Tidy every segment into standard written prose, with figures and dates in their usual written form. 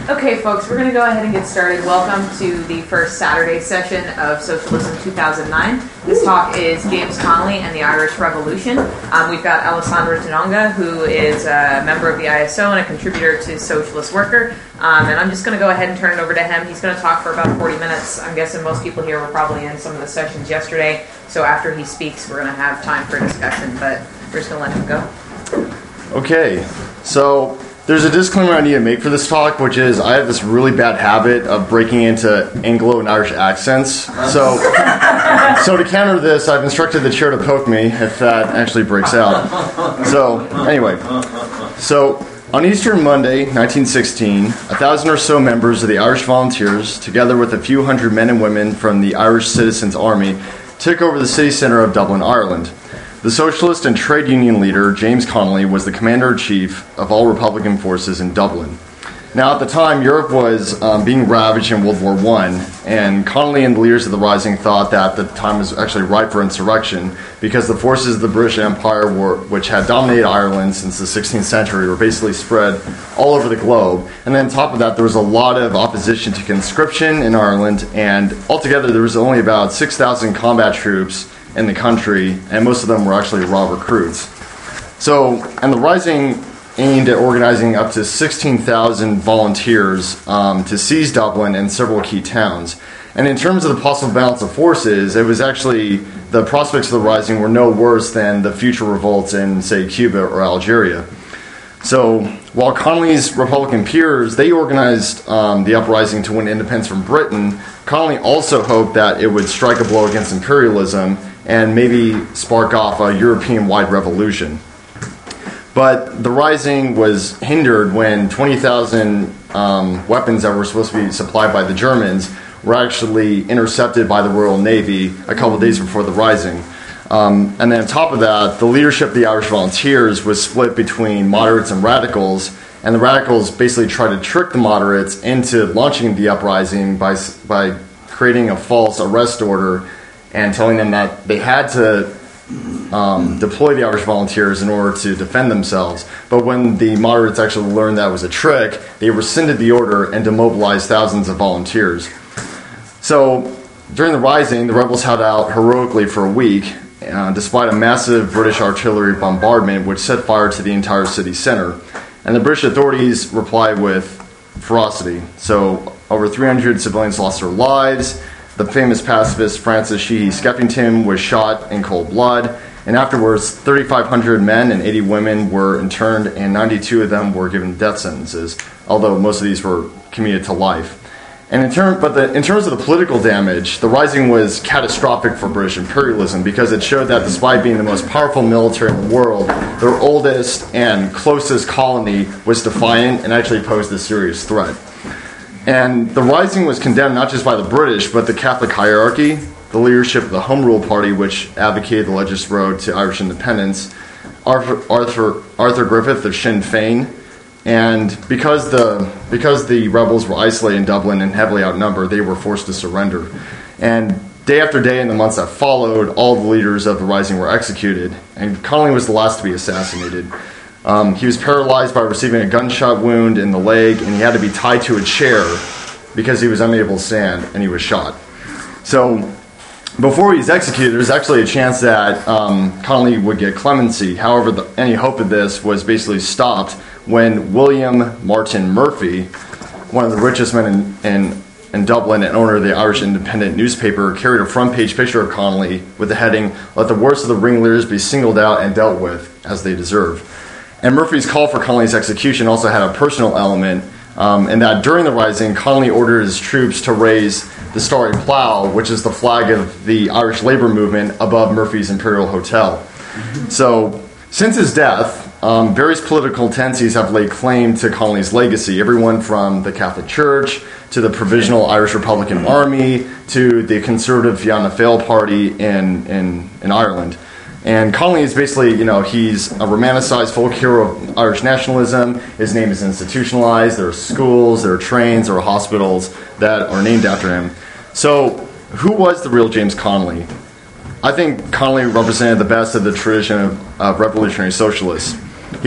Okay, folks, we're going to go ahead and get started. Welcome to the first Saturday session of Socialism 2009. This talk is James Connolly and the Irish Revolution. We've got Alessandra Tanonga, who is a member of the ISO and a contributor to Socialist Worker. And I'm just going to go ahead and turn it over to him. He's going to talk for about 40 minutes. I'm guessing most people here were probably in some of the sessions yesterday. So after he speaks, we're going to have time for discussion. But we're just going to let him go. Okay, so there's a disclaimer I need to make for this talk, which is I have this really bad habit of breaking into Anglo and Irish accents. So to counter this, I've instructed the chair to poke me if that actually breaks out. So anyway, on Easter Monday, 1916, 1,000 or so members of the Irish Volunteers, together with a few hundred men and women from the Irish Citizens' Army, took over the city centre of Dublin, Ireland. The socialist and trade union leader, James Connolly, was the commander-in-chief of all Republican forces in Dublin. Now, at the time, Europe was being ravaged in World War I, and Connolly and the leaders of the Rising thought that the time was actually ripe for insurrection because the forces of the British Empire, which had dominated Ireland since the 16th century, were basically spread all over the globe. And then on top of that, there was a lot of opposition to conscription in Ireland, and altogether there was only about 6,000 combat troops in the country, and most of them were actually raw recruits. And the Rising aimed at organizing up to 16,000 volunteers to seize Dublin and several key towns. And in terms of the possible balance of forces, it was actually the prospects of the Rising were no worse than the future revolts in, say, Cuba or Algeria. So while Connolly's Republican peers, they organized the uprising to win independence from Britain, Connolly also hoped that it would strike a blow against imperialism and maybe spark off a European-wide revolution. But the Rising was hindered when 20,000 weapons that were supposed to be supplied by the Germans were actually intercepted by the Royal Navy a couple of days before the Rising. And then on top of that, the leadership of the Irish Volunteers was split between moderates and radicals, and the radicals basically tried to trick the moderates into launching the uprising by creating a false arrest order and telling them that they had to deploy the Irish Volunteers in order to defend themselves. But when the moderates actually learned that was a trick, they rescinded the order and demobilized thousands of volunteers. So during the Rising, the rebels held out heroically for a week, despite a massive British artillery bombardment which set fire to the entire city centre. And the British authorities replied with ferocity. So over 300 civilians lost their lives. The famous pacifist Francis Sheehy Skeffington was shot in cold blood, and afterwards 3,500 men and 80 women were interned, and 92 of them were given death sentences, although most of these were commuted to life. And in terms of the political damage, the Rising was catastrophic for British imperialism because it showed that despite being the most powerful military in the world, their oldest and closest colony was defiant and actually posed a serious threat. And the Rising was condemned not just by the British, but the Catholic hierarchy, the leadership of the Home Rule Party, which advocated the legislative road to Irish independence, Arthur Griffith of Sinn Féin, and because the rebels were isolated in Dublin and heavily outnumbered, they were forced to surrender. And day after day in the months that followed, all the leaders of the Rising were executed, and Connolly was the last to be assassinated. He was paralyzed by receiving a gunshot wound in the leg, and he had to be tied to a chair because he was unable to stand, and he was shot. So before he was executed, there was actually a chance that Connolly would get clemency. However, any hope of this was basically stopped when William Martin Murphy, one of the richest men in Dublin and owner of the Irish Independent newspaper, carried a front-page picture of Connolly with the heading, "Let the worst of the ringleaders be singled out and dealt with as they deserve." And Murphy's call for Connolly's execution also had a personal element, in that during the Rising, Connolly ordered his troops to raise the Starry Plough, which is the flag of the Irish labor movement, above Murphy's Imperial Hotel. So, since his death, various political tendencies have laid claim to Connolly's legacy, everyone from the Catholic Church to the Provisional Irish Republican Army to the conservative Fianna Fáil party in Ireland. And Connolly is basically, he's a romanticized folk hero of Irish nationalism. His name is institutionalized. There are schools, there are trains, there are hospitals that are named after him. So, who was the real James Connolly? I think Connolly represented the best of the tradition of revolutionary socialists. He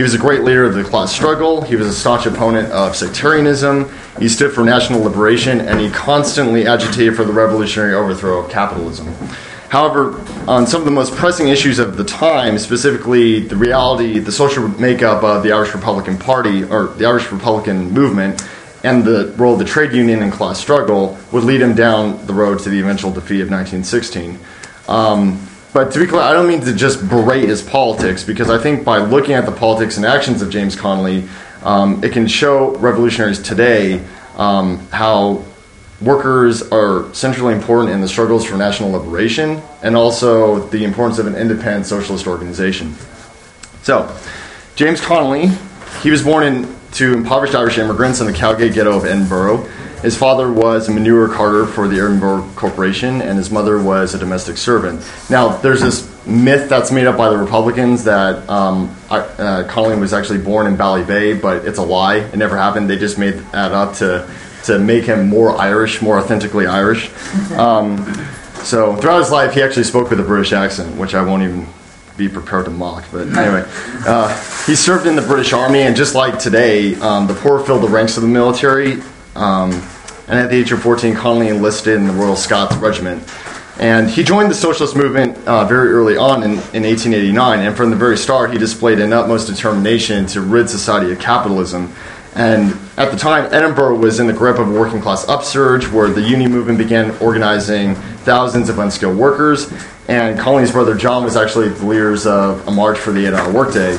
He was a great leader of the class struggle. He was a staunch opponent of sectarianism. He stood for national liberation, and he constantly agitated for the revolutionary overthrow of capitalism. However, on some of the most pressing issues of the time, specifically the reality, the social makeup of the Irish Republican Party, or the Irish Republican movement, and the role of the trade union in class struggle, would lead him down the road to the eventual defeat of 1916. But to be clear, I don't mean to just berate his politics, because I think by looking at the politics and actions of James Connolly, it can show revolutionaries today how workers are centrally important in the struggles for national liberation, and also the importance of an independent socialist organization. So, James Connolly, he was born to impoverished Irish immigrants in the Cowgate ghetto of Edinburgh. His father was a manure carter for the Edinburgh Corporation, and his mother was a domestic servant. Now, there's this myth that's made up by the Republicans that Connolly was actually born in Ballybay, but it's a lie. It never happened. They just made that up to make him more Irish, more authentically Irish. So throughout his life, he actually spoke with a British accent, which I won't even be prepared to mock. But anyway, he served in the British Army, and just like today, the poor filled the ranks of the military. And at the age of 14, Connolly enlisted in the Royal Scots Regiment. And he joined the socialist movement very early on in 1889, and from the very start, he displayed an utmost determination to rid society of capitalism. And at the time, Edinburgh was in the grip of a working class upsurge where the union movement began organizing thousands of unskilled workers. And Connolly's brother John was actually the leaders of a march for the 8-hour workday.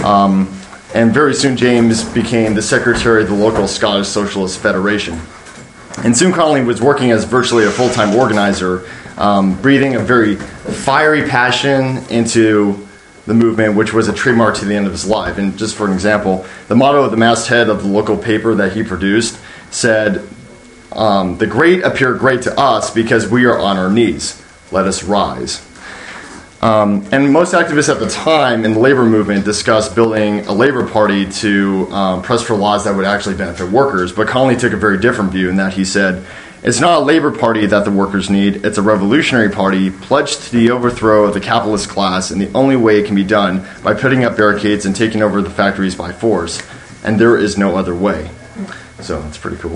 And very soon, James became the secretary of the local Scottish Socialist Federation. And soon Connolly was working as virtually a full-time organizer, breathing a very fiery passion into the movement, which was a trademark to the end of his life. And just for an example, the motto of the masthead of the local paper that he produced said, "The great appear great to us because we are on our knees. Let us rise." And most activists at the time in the labor movement discussed building a labor party to press for laws that would actually benefit workers. But Connolly took a very different view in that he said, "It's not a labor party that the workers need, it's a revolutionary party pledged to the overthrow of the capitalist class, and the only way it can be done by putting up barricades and taking over the factories by force. And there is no other way." So that's pretty cool.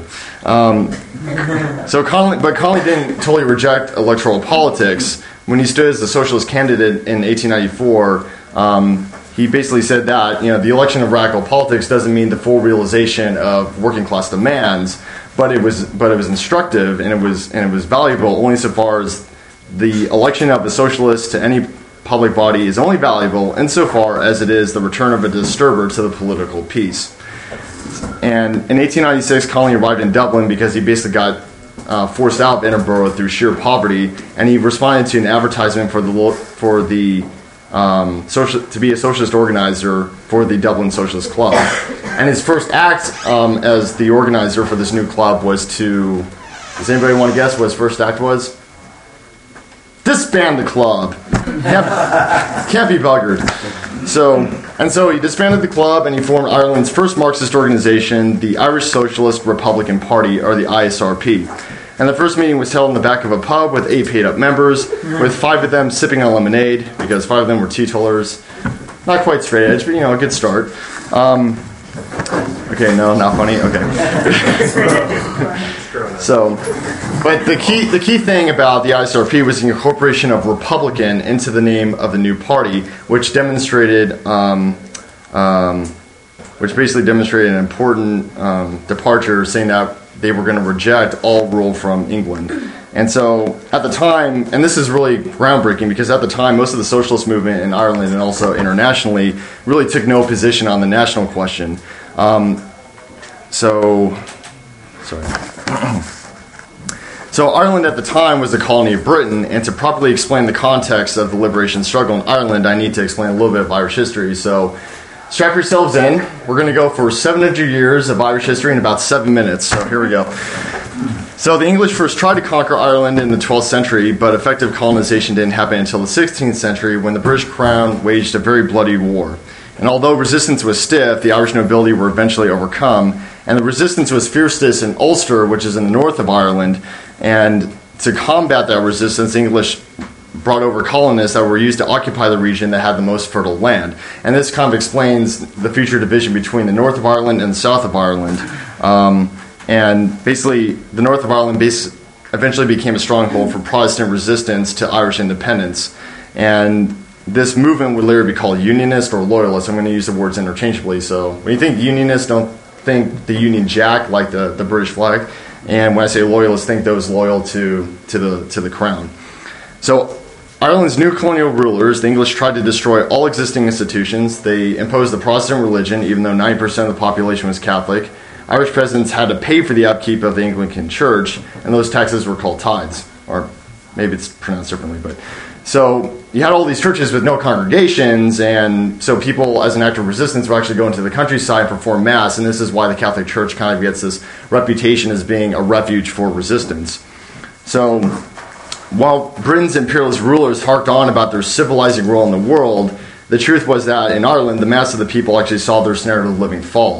Connolly didn't totally reject electoral politics. When he stood as the socialist candidate in 1894, he basically said that the election of radical politics doesn't mean the full realization of working class demands, but it was instructive and it was valuable only so far as the election of a socialist to any public body is only valuable insofar as it is the return of a disturber to the political peace. And in 1896, Connolly arrived in Dublin because he basically got forced out of Edinburgh through sheer poverty, and he responded to an advertisement to be a socialist organizer for the Dublin Socialist Club. And his first act as the organizer for this new club was to, does anybody want to guess what his first act was? Disband the club. Can't be buggered. So he disbanded the club and he formed Ireland's first Marxist organization, the Irish Socialist Republican Party, or the ISRP. And the first meeting was held in the back of a pub with 8 paid-up members, with 5 of them sipping on lemonade, because 5 of them were teetotalers. Not quite straight edge, but a good start. Okay, no, not funny? Okay. But the key thing about the ISRP was the incorporation of Republican into the name of the new party, which basically demonstrated an important departure, saying that they were going to reject all rule from England. And so at the time, and this is really groundbreaking because at the time most of the socialist movement in Ireland and also internationally really took no position on the national question. So Ireland at the time was a colony of Britain, and to properly explain the context of the liberation struggle in Ireland, I need to explain a little bit of Irish history. So strap yourselves in. We're going to go for 700 years of Irish history in about 7 minutes. So here we go. So the English first tried to conquer Ireland in the 12th century, but effective colonization didn't happen until the 16th century when the British Crown waged a very bloody war. And although resistance was stiff, the Irish nobility were eventually overcome, and the resistance was fiercest in Ulster, which is in the north of Ireland. And to combat that resistance, the English brought over colonists that were used to occupy the region that had the most fertile land. And this kind of explains the future division between the north of Ireland and the south of Ireland. And basically, the north of Ireland eventually became a stronghold for Protestant resistance to Irish independence. And this movement would later be called Unionist or Loyalist. I'm going to use the words interchangeably. So when you think Unionist, don't think the Union Jack like the British flag. And when I say Loyalist, think those loyal to the crown. So Ireland's new colonial rulers, the English, tried to destroy all existing institutions. They imposed the Protestant religion, even though 90% of the population was Catholic. Irish peasants had to pay for the upkeep of the Anglican Church, and those taxes were called tithes, or maybe it's pronounced differently. But so you had all these churches with no congregations, and so people, as an act of resistance, would actually go into the countryside and perform mass, and this is why the Catholic Church kind of gets this reputation as being a refuge for resistance. So while Britain's imperialist rulers harked on about their civilizing role in the world, the truth was that in Ireland, the mass of the people actually saw their standard of living fall.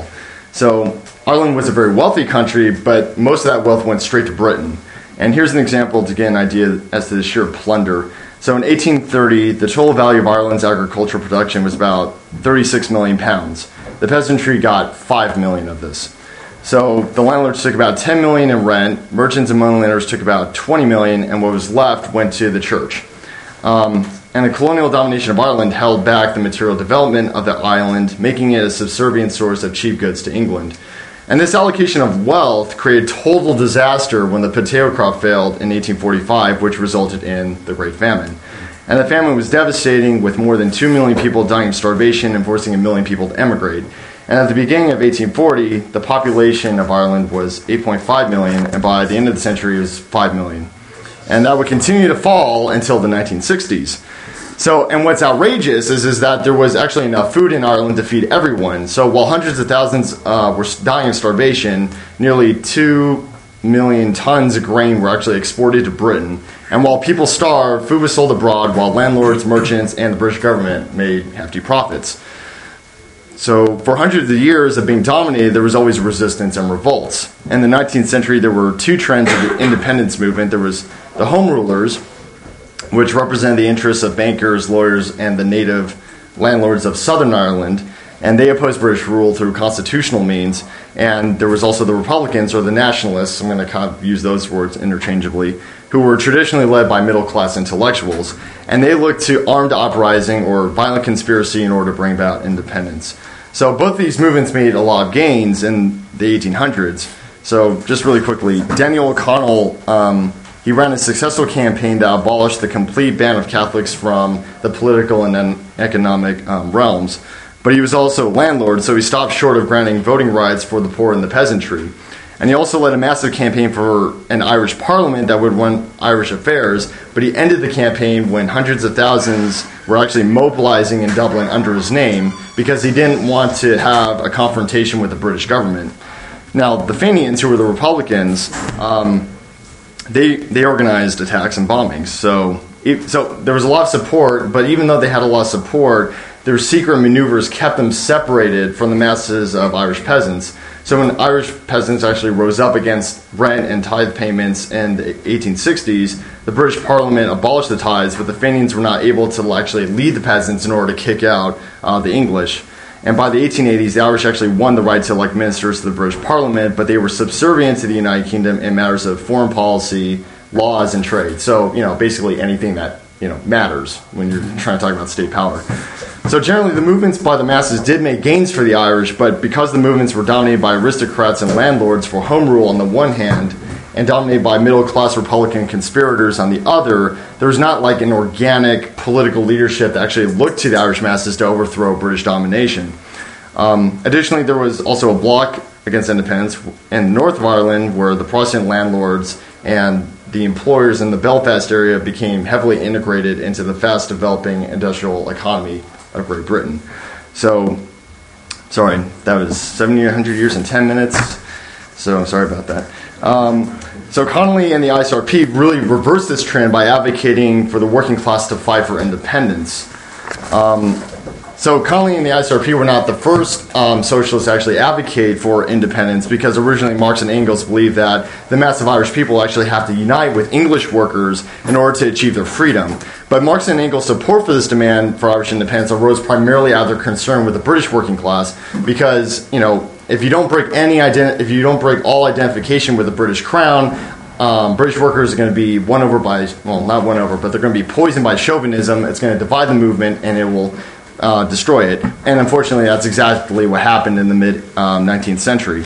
So Ireland was a very wealthy country, but most of that wealth went straight to Britain. And here's an example to get an idea as to the sheer plunder. So in 1830, the total value of Ireland's agricultural production was about 36 million pounds. The peasantry got 5 million of this. So the landlords took about 10 million in rent, merchants and moneylenders took about 20 million, and what was left went to the church. And the colonial domination of Ireland held back the material development of the island, making it a subservient source of cheap goods to England. And this allocation of wealth created total disaster when the potato crop failed in 1845, which resulted in the Great Famine. And the famine was devastating, with more than 2 million people dying of starvation and forcing 1 million people to emigrate. And at the beginning of 1840, the population of Ireland was 8.5 million, and by the end of the century, it was 5 million. And that would continue to fall until the 1960s. So, and what's outrageous is that there was actually enough food in Ireland to feed everyone. So while hundreds of thousands were dying of starvation, nearly 2 million tons of grain were actually exported to Britain. And while people starved, food was sold abroad while landlords, merchants, and the British government made hefty profits. So for hundreds of years of being dominated, there was always resistance and revolts. In the 19th century, there were two trends of the independence movement. There was the Home Rulers, which represented the interests of bankers, lawyers, and the native landlords of Southern Ireland, and they opposed British rule through constitutional means. And there was also the Republicans, or the Nationalists, I'm going to kind of use those words interchangeably, who were traditionally led by middle-class intellectuals, and they looked to armed uprising or violent conspiracy in order to bring about independence. So both these movements made a lot of gains in the 1800s. So just really quickly, Daniel O'Connell, he ran a successful campaign that abolished the complete ban of Catholics from the political and economic realms. But he was also a landlord, so he stopped short of granting voting rights for the poor and the peasantry. And he also led a massive campaign for an Irish parliament that would run Irish affairs, but he ended the campaign when hundreds of thousands were actually mobilizing in Dublin under his name because he didn't want to have a confrontation with the British government. Now, the Fenians, who were the Republicans, they organized attacks and bombings. So there was a lot of support, but even though they had a lot of support, their secret maneuvers kept them separated from the masses of Irish peasants. So when Irish peasants actually rose up against rent and tithe payments in the 1860s, the British Parliament abolished the tithes, but the Fenians were not able to actually lead the peasants in order to kick out the English. And by the 1880s, the Irish actually won the right to elect ministers to the British Parliament, but they were subservient to the United Kingdom in matters of foreign policy, laws, and trade. So, basically anything that, matters when you're trying to talk about state power. So generally, the movements by the masses did make gains for the Irish, but because the movements were dominated by aristocrats and landlords for home rule on the one hand, and dominated by middle-class Republican conspirators on the other, there was not like an organic political leadership that actually looked to the Irish masses to overthrow British domination. Additionally, there was also a bloc against independence in the north of Ireland where the Protestant landlords and the employers in the Belfast area became heavily integrated into the fast-developing industrial economy of Great Britain. So, sorry, that was 700 years in 10 minutes, so sorry about that. So Connolly and the ISRP really reversed this trend by advocating for the working class to fight for independence. So Connolly and the ISRP were not the first socialists to actually advocate for independence, because originally Marx and Engels believed that the massive Irish people actually have to unite with English workers in order to achieve their freedom. But Marx and Engels' support for this demand for Irish independence arose primarily out of their concern with the British working class, because, if you don't break all identification with the British Crown, British workers are going to be won over by, not won over, but they're going to be poisoned by chauvinism. It's going to divide the movement, and it will destroy it. And unfortunately, that's exactly what happened in the mid-19th century.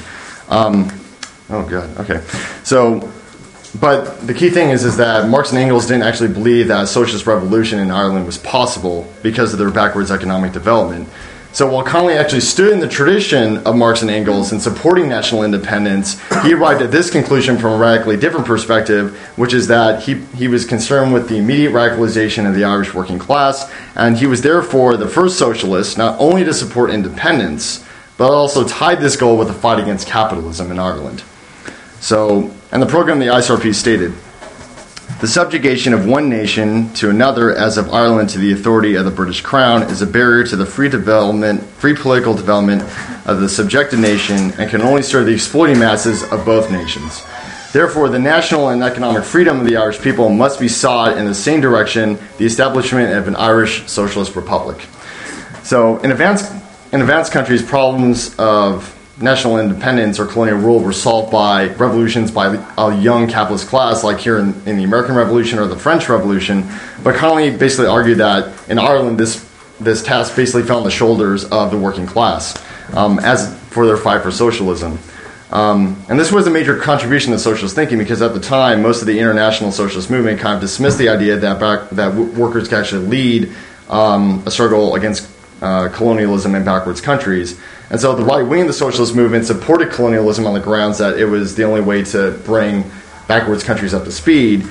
But the key thing is that Marx and Engels didn't actually believe that a socialist revolution in Ireland was possible because of their backwards economic development. So while Connolly actually stood in the tradition of Marx and Engels in supporting national independence, he arrived at this conclusion from a radically different perspective, which is that he was concerned with the immediate radicalization of the Irish working class, and he was therefore the first socialist not only to support independence, but also tied this goal with the fight against capitalism in Ireland. So, and the program of the ISRP stated, "The subjugation of one nation to another, as of Ireland to the authority of the British Crown, is a barrier to the free political development of the subjected nation, and can only serve the exploiting masses of both nations. Therefore, the national and economic freedom of the Irish people must be sought in the same direction, the establishment of an Irish socialist republic." So, in advanced countries, problems of national independence or colonial rule were solved by revolutions by a young capitalist class, like here in the American Revolution or the French Revolution. But Connolly basically argued that in Ireland, this task basically fell on the shoulders of the working class as for their fight for socialism. And this was a major contribution to socialist thinking, because at the time, most of the international socialist movement kind of dismissed the idea that workers could actually lead a struggle against colonialism in backwards countries. And so the right wing of the socialist movement supported colonialism on the grounds that it was the only way to bring backwards countries up to speed.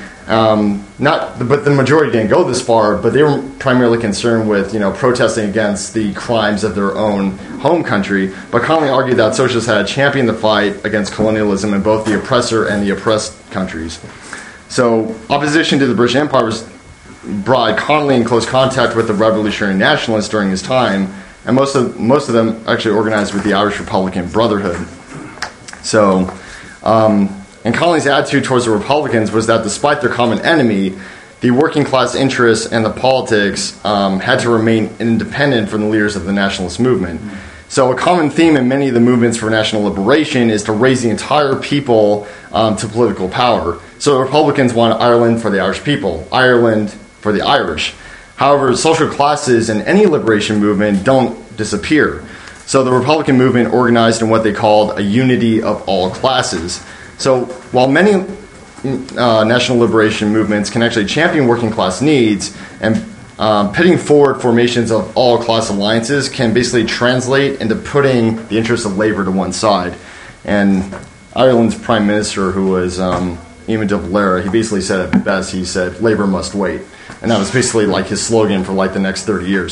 But the majority didn't go this far, but they were primarily concerned with protesting against the crimes of their own home country. But Connolly argued that socialists had championed the fight against colonialism in both the oppressor and the oppressed countries. So opposition to the British Empire brought Connolly in close contact with the revolutionary nationalists during his time, and most of them actually organized with the Irish Republican Brotherhood. So, and Connolly's attitude towards the Republicans was that despite their common enemy, the working class interests and the politics had to remain independent from the leaders of the nationalist movement. So a common theme in many of the movements for national liberation is to raise the entire people to political power. So the Republicans want Ireland for the Irish people, Ireland for the Irish. However, social classes in any liberation movement don't disappear. So the Republican movement organized in what they called a unity of all classes. So while many national liberation movements can actually champion working class needs, and pitting forward formations of all class alliances can basically translate into putting the interests of labor to one side. And Ireland's prime minister, who was Eamon de Valera, he basically said it best. He said, "Labor must wait." And that was basically like his slogan for like the next 30 years.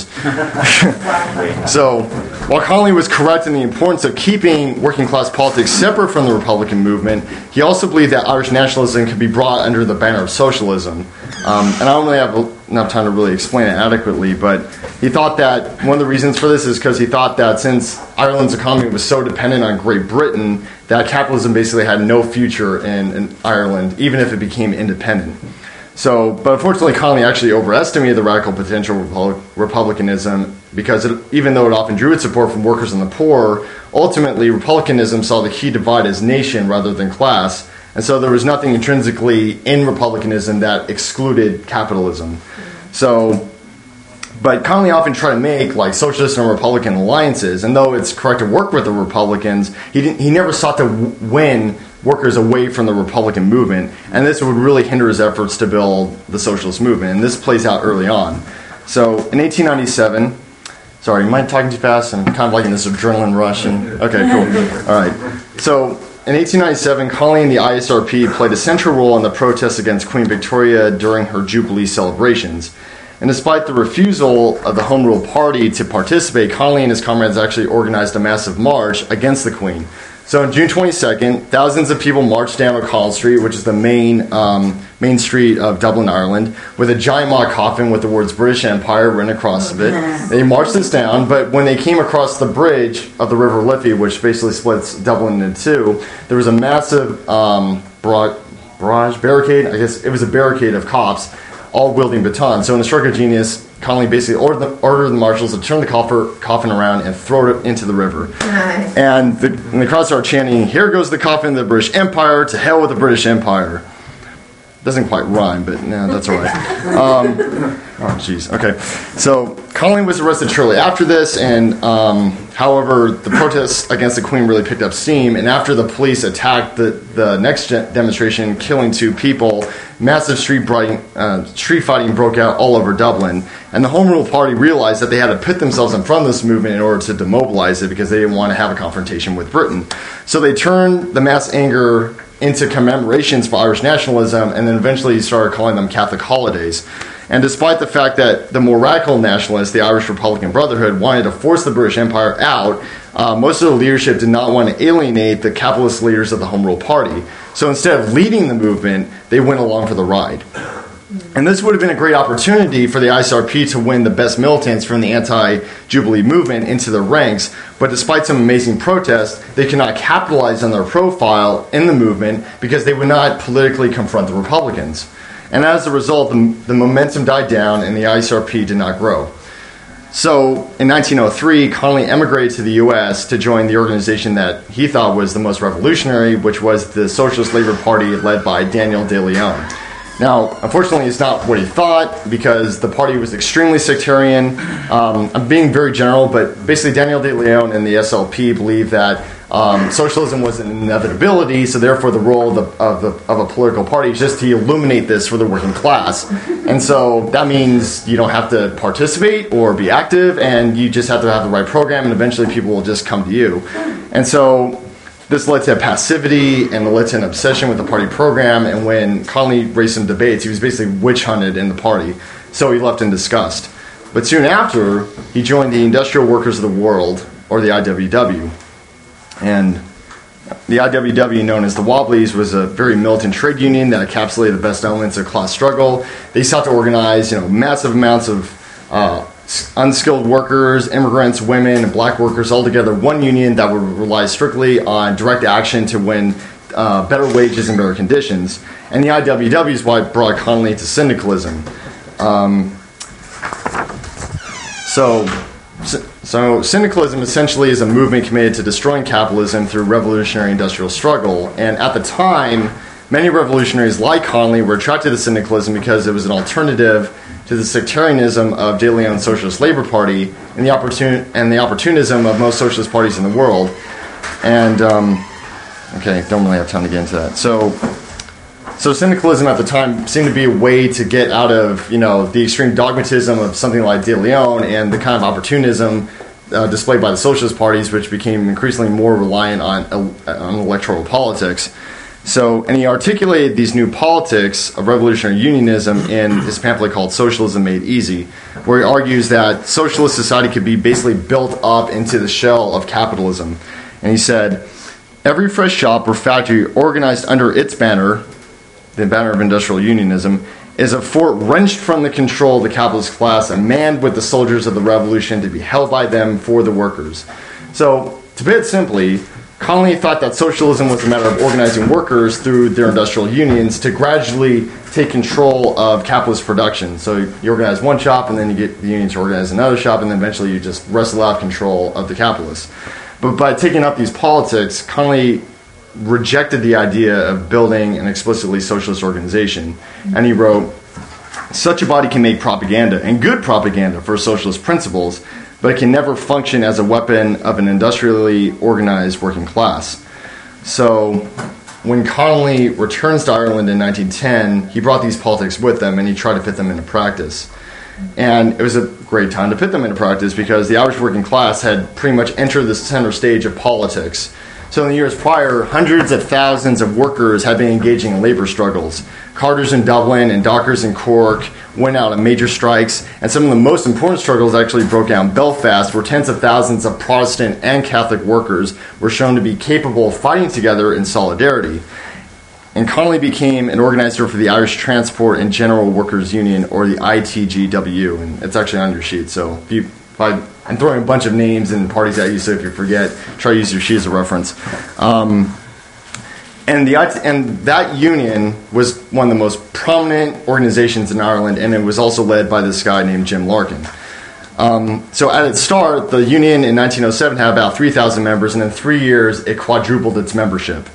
So while Connolly was correct in the importance of keeping working class politics separate from the Republican movement, he also believed that Irish nationalism could be brought under the banner of socialism. And I don't really have enough time to really explain it adequately, but he thought that one of the reasons for this is because he thought that since Ireland's economy was so dependent on Great Britain, that capitalism basically had no future in Ireland, even if it became independent. So, but unfortunately, Connolly actually overestimated the radical potential of republicanism, because even though it often drew its support from workers and the poor, ultimately republicanism saw the key divide as nation rather than class, and so there was nothing intrinsically in republicanism that excluded capitalism. So, but Connolly often tried to make like socialist and Republican alliances, and though it's correct to work with the Republicans, he never sought to win workers away from the Republican movement, and this would really hinder his efforts to build the socialist movement, and this plays out early on. So in 1897, sorry, am I talking too fast? I'm kind of like in this adrenaline rush. Okay, cool. All right. So in 1897, Connolly and the ISRP played a central role in the protests against Queen Victoria during her Jubilee celebrations. And despite the refusal of the Home Rule Party to participate, Connolly and his comrades actually organized a massive march against the Queen. So on June 22nd, thousands of people marched down O'Connell Street, which is the main street of Dublin, Ireland, with a giant mock coffin with the words British Empire written across of it. They marched this down, but when they came across the bridge of the River Liffey, which basically splits Dublin into two, there was a massive barricade. I guess it was a barricade of cops, all wielding batons. So in the stroke of genius, Connolly basically ordered the marshals to turn the coffin around and throw it into the river. Nice. And the crowd started chanting, "Here goes the coffin of the British Empire, to hell with the British Empire." Doesn't quite rhyme, but no, that's all right. Oh, jeez. Okay. So Connolly was arrested shortly after this, and however, the protests against the Queen really picked up steam, and after the police attacked the next demonstration, killing 2 people, massive street fighting broke out all over Dublin, and the Home Rule Party realized that they had to put themselves in front of this movement in order to demobilize it because they didn't want to have a confrontation with Britain. So they turned the mass anger into commemorations for Irish nationalism, and then eventually started calling them Catholic holidays. And despite the fact that the more radical nationalists, the Irish Republican Brotherhood, wanted to force the British Empire out, most of the leadership did not want to alienate the capitalist leaders of the Home Rule Party. So instead of leading the movement, they went along for the ride. And this would have been a great opportunity for the ISRP to win the best militants from the anti-Jubilee movement into their ranks, but despite some amazing protests, they could not capitalize on their profile in the movement because they would not politically confront the Republicans. And as a result, the momentum died down and the ISRP did not grow. So in 1903, Connolly emigrated to the U.S. to join the organization that he thought was the most revolutionary, which was the Socialist Labor Party led by Daniel De Leon. Now, unfortunately, it's not what he thought because the party was extremely sectarian. I'm being very general, but basically Daniel De Leon and the SLP believed that socialism was an inevitability, so therefore the role of a political party is just to illuminate this for the working class. And so that means you don't have to participate or be active, and you just have to have the right program, and eventually people will just come to you. And so this led to passivity and led to an obsession with the party program, and when Connolly raised some debates, he was basically witch hunted in the party, so he left in disgust. But soon after, he joined the Industrial Workers of the World, or the IWW. And the IWW, known as the Wobblies, was a very militant trade union that encapsulated the best elements of class struggle. They sought to organize, massive amounts of unskilled workers, immigrants, women, and black workers all together, one union that would rely strictly on direct action to win better wages and better conditions. And the IWW is what brought Connolly to syndicalism. So syndicalism essentially is a movement committed to destroying capitalism through revolutionary industrial struggle. And at the time, many revolutionaries like Connolly were attracted to syndicalism because it was an alternative to the sectarianism of De Leon's Socialist Labor Party and the opportunism of most socialist parties in the world. And, don't really have time to get into that. So syndicalism at the time seemed to be a way to get out of, the extreme dogmatism of something like De Leon and the kind of opportunism displayed by the socialist parties, which became increasingly more reliant on electoral politics. And he articulated these new politics of revolutionary unionism in his pamphlet called Socialism Made Easy, where he argues that socialist society could be basically built up into the shell of capitalism. And he said, every fresh shop or factory organized under its banner, the banner of industrial unionism, is a fort wrenched from the control of the capitalist class and manned with the soldiers of the revolution to be held by them for the workers. So, to put it simply, Connolly thought that socialism was a matter of organizing workers through their industrial unions to gradually take control of capitalist production. So you organize one shop, and then you get the union to organize another shop, and then eventually you just wrestle out control of the capitalists. But by taking up these politics, Connolly rejected the idea of building an explicitly socialist organization. And he wrote, such a body can make propaganda, and good propaganda, for socialist principles, but it can never function as a weapon of an industrially organized working class. So when Connolly returns to Ireland in 1910, he brought these politics with him, and he tried to put them into practice. And it was a great time to put them into practice because the Irish working class had pretty much entered the center stage of politics. So in the years prior, hundreds of thousands of workers had been engaging in labor struggles. Carters in Dublin and dockers in Cork went out on major strikes, and some of the most important struggles actually broke out in Belfast, where tens of thousands of Protestant and Catholic workers were shown to be capable of fighting together in solidarity. And Connolly became an organizer for the Irish Transport and General Workers Union, or the ITGW, and it's actually on your sheet. So I'm throwing a bunch of names and parties at you, so if you forget, try to use your sheet as a reference. And that union was one of the most prominent organizations in Ireland, and it was also led by this guy named Jim Larkin. So at its start, the union in 1907 had about 3,000 members, and in 3 years, it quadrupled its membership.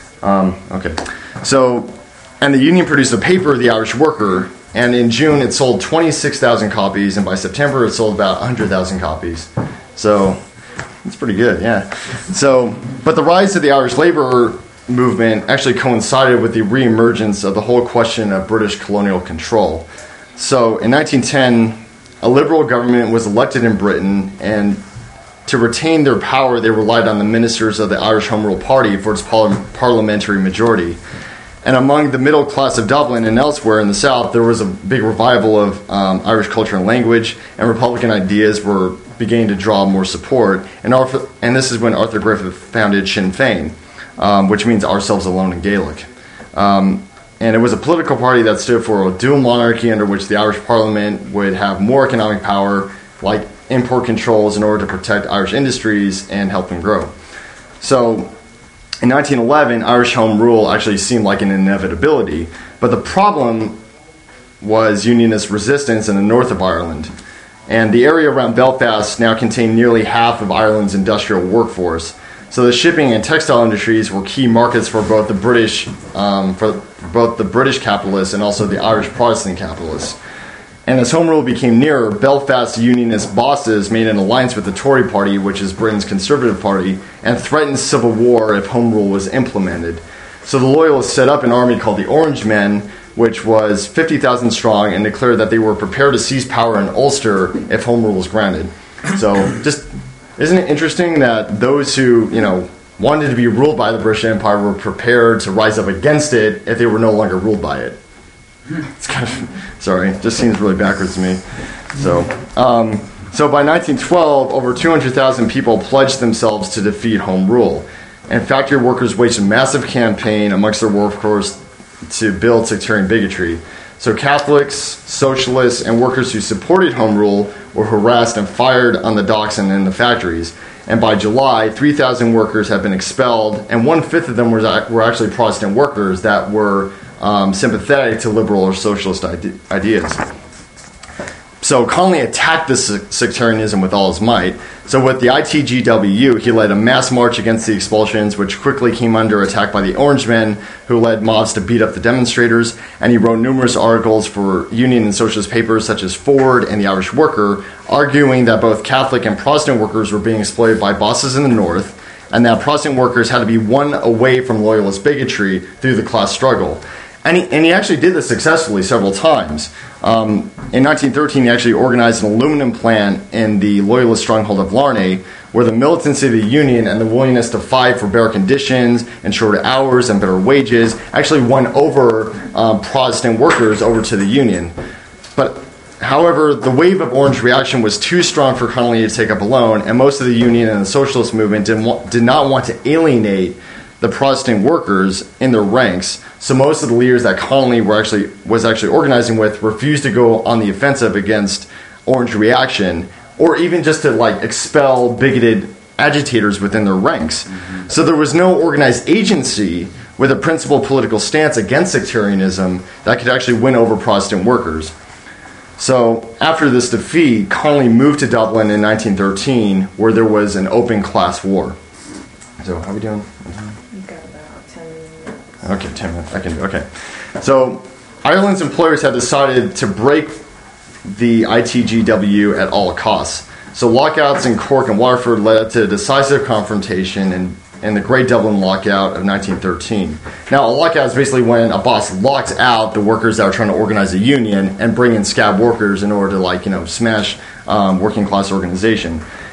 And the union produced a paper, The Irish Worker, and in June it sold 26,000 copies, and by September it sold about 100,000 copies. So it's pretty good, yeah. But the rise of the Irish labor movement actually coincided with the reemergence of the whole question of British colonial control. So in 1910, a liberal government was elected in Britain, and to retain their power, they relied on the ministers of the Irish Home Rule Party for its parliamentary majority. And among the middle class of Dublin and elsewhere in the South, there was a big revival of Irish culture and language, and Republican ideas were beginning to draw more support. And this is when Arthur Griffith founded Sinn Féin, which means ourselves alone in Gaelic. And it was a political party that stood for a dual monarchy under which the Irish Parliament would have more economic power, like import controls, in order to protect Irish industries and help them grow. So in 1911, Irish Home Rule actually seemed like an inevitability, but the problem was Unionist resistance in the north of Ireland. And the area around Belfast now contained nearly half of Ireland's industrial workforce. So the shipping and textile industries were key markets for both the British capitalists and also the Irish Protestant capitalists. And as Home Rule became nearer, Belfast Unionist bosses made an alliance with the Tory party, which is Britain's Conservative Party, and threatened civil war if Home Rule was implemented. So the Loyalists set up an army called the Orange Men, which was 50,000 strong, and declared that they were prepared to seize power in Ulster if Home Rule was granted. So just isn't it interesting that those who, wanted to be ruled by the British Empire were prepared to rise up against it if they were no longer ruled by it? It's kind of, sorry, it just seems really backwards to me. So by 1912, over 200,000 people pledged themselves to defeat Home Rule. And factory workers waged a massive campaign amongst their workforce to build sectarian bigotry. So Catholics, socialists, and workers who supported Home Rule were harassed and fired on the docks and in the factories. And by July, 3,000 workers had been expelled, and 1/5 of them were actually Protestant workers that were sympathetic to liberal or socialist ideas. So Connolly attacked this sectarianism with all his might. So with the ITGW, he led a mass march against the expulsions, which quickly came under attack by the Orange Men, who led mobs to beat up the demonstrators. And he wrote numerous articles for Union and socialist papers such as Forward and the Irish Worker, arguing that both Catholic and Protestant workers were being exploited by bosses in the North, and that Protestant workers had to be won away from Loyalist bigotry through the class struggle. And he actually did this successfully several times. In 1913, he actually organized an aluminum plant in the Loyalist stronghold of Larney, where the militancy of the Union and the willingness to fight for better conditions and shorter hours and better wages actually won over Protestant workers over to the Union. But however, the wave of Orange reaction was too strong for Connolly to take up alone, and most of the Union and the Socialist movement did not want to alienate the Protestant workers in their ranks. So most of the leaders that Connolly was actually organizing with refused to go on the offensive against Orange reaction, or even just to expel bigoted agitators within their ranks. Mm-hmm. So there was no organized agency with a principled political stance against sectarianism that could actually win over Protestant workers. So after this defeat, Connolly moved to Dublin in 1913, where there was an open class war. So how are we doing? You've got about 10 minutes. Okay, 10 minutes. I can do. Okay. So Ireland's employers had decided to break the ITGW at all costs. So lockouts in Cork and Waterford led to a decisive confrontation in the Great Dublin Lockout of 1913. Now, a lockout is basically when a boss locks out the workers that are trying to organize a union and bring in scab workers in order to smash working class organization.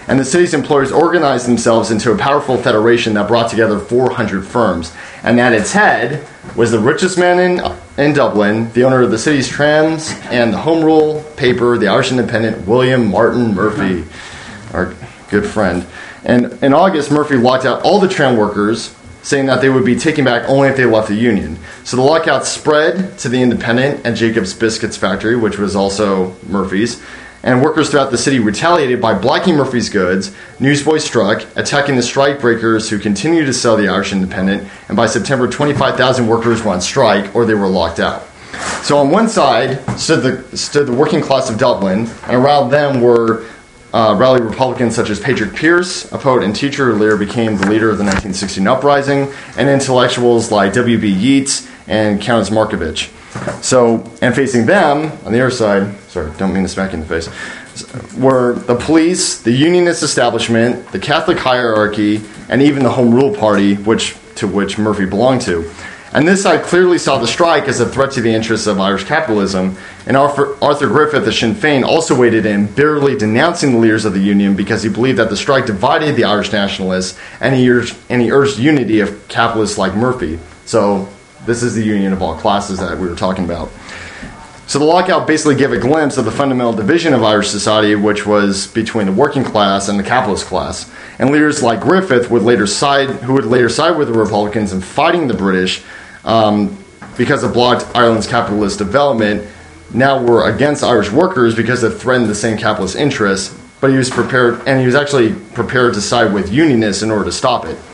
and the city's employers organized themselves into a powerful federation that brought together 400 firms. And at its head was the richest man in Dublin, the owner of the city's trams and the Home Rule paper, the Irish Independent, William Martin Murphy, our good friend. And in August, Murphy locked out all the tram workers, saying that they would be taken back only if they left the union. So the lockout spread to the Independent and Jacob's Biscuits factory, which was also Murphy's. And workers throughout the city retaliated by blacking Murphy's goods. Newsboys struck, attacking the strike breakers who continued to sell the Irish Independent. And by September, 25,000 workers were on strike or they were locked out. So on one side stood the working class of Dublin, and around them were rally Republicans such as Patrick Pearse, a poet and teacher who later became the leader of the 1916 uprising, and intellectuals like W.B. Yeats and Countess Markovich. So, and facing them, on the other side, sorry, don't mean to smack you in the face, were the police, the unionist establishment, the Catholic hierarchy, and even the Home Rule Party, to which Murphy belonged to. And this side clearly saw the strike as a threat to the interests of Irish capitalism. And Arthur Griffith of Sinn Féin also waded in, bitterly denouncing the leaders of the union because he believed that the strike divided the Irish nationalists, and he urged unity of capitalists like Murphy. So this is the union of all classes that we were talking about. So the lockout basically gave a glimpse of the fundamental division of Irish society, which was between the working class and the capitalist class. And leaders like Griffith would later side with the Republicans in fighting the British, because it blocked Ireland's capitalist development, now were against Irish workers because it threatened the same capitalist interests. But he was actually prepared to side with unionists in order to stop it.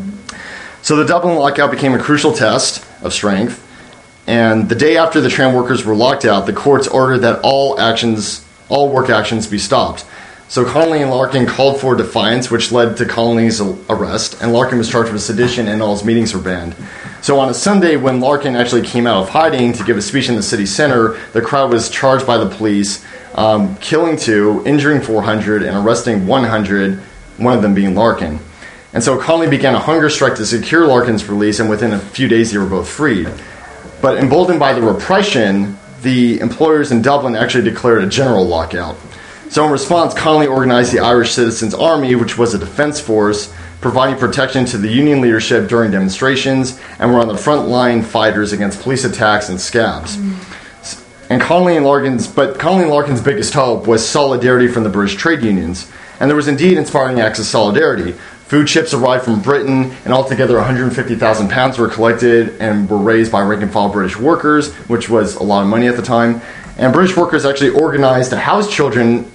So the Dublin lockout became a crucial test of strength. And the day after the tram workers were locked out, the courts ordered that all work actions be stopped. So Connolly and Larkin called for defiance, which led to Connolly's arrest, and Larkin was charged with sedition and all his meetings were banned. So on a Sunday, when Larkin actually came out of hiding to give a speech in the city center, the crowd was charged by the police, killing 2, injuring 400, and arresting 100, one of them being Larkin. And so Connolly began a hunger strike to secure Larkin's release, and within a few days they were both freed. But emboldened by the repression, the employers in Dublin actually declared a general lockout. So in response, Connolly organized the Irish Citizens Army, which was a defense force, providing protection to the union leadership during demonstrations, and were on the front line fighters against police attacks and scabs. And Connolly and Larkin's biggest hope was solidarity from the British trade unions. And there was indeed inspiring acts of solidarity. Food ships arrived from Britain, and altogether 150,000 pounds were collected and were raised by rank-and-file British workers, which was a lot of money at the time. And British workers actually organized to house children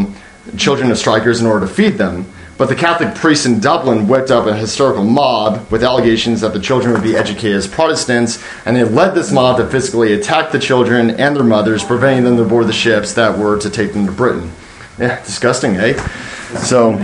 of strikers in order to feed them. But the Catholic priests in Dublin whipped up a hysterical mob with allegations that the children would be educated as Protestants, and they led this mob to physically attack the children and their mothers, preventing them to board the ships that were to take them to Britain. Yeah, disgusting, eh? So,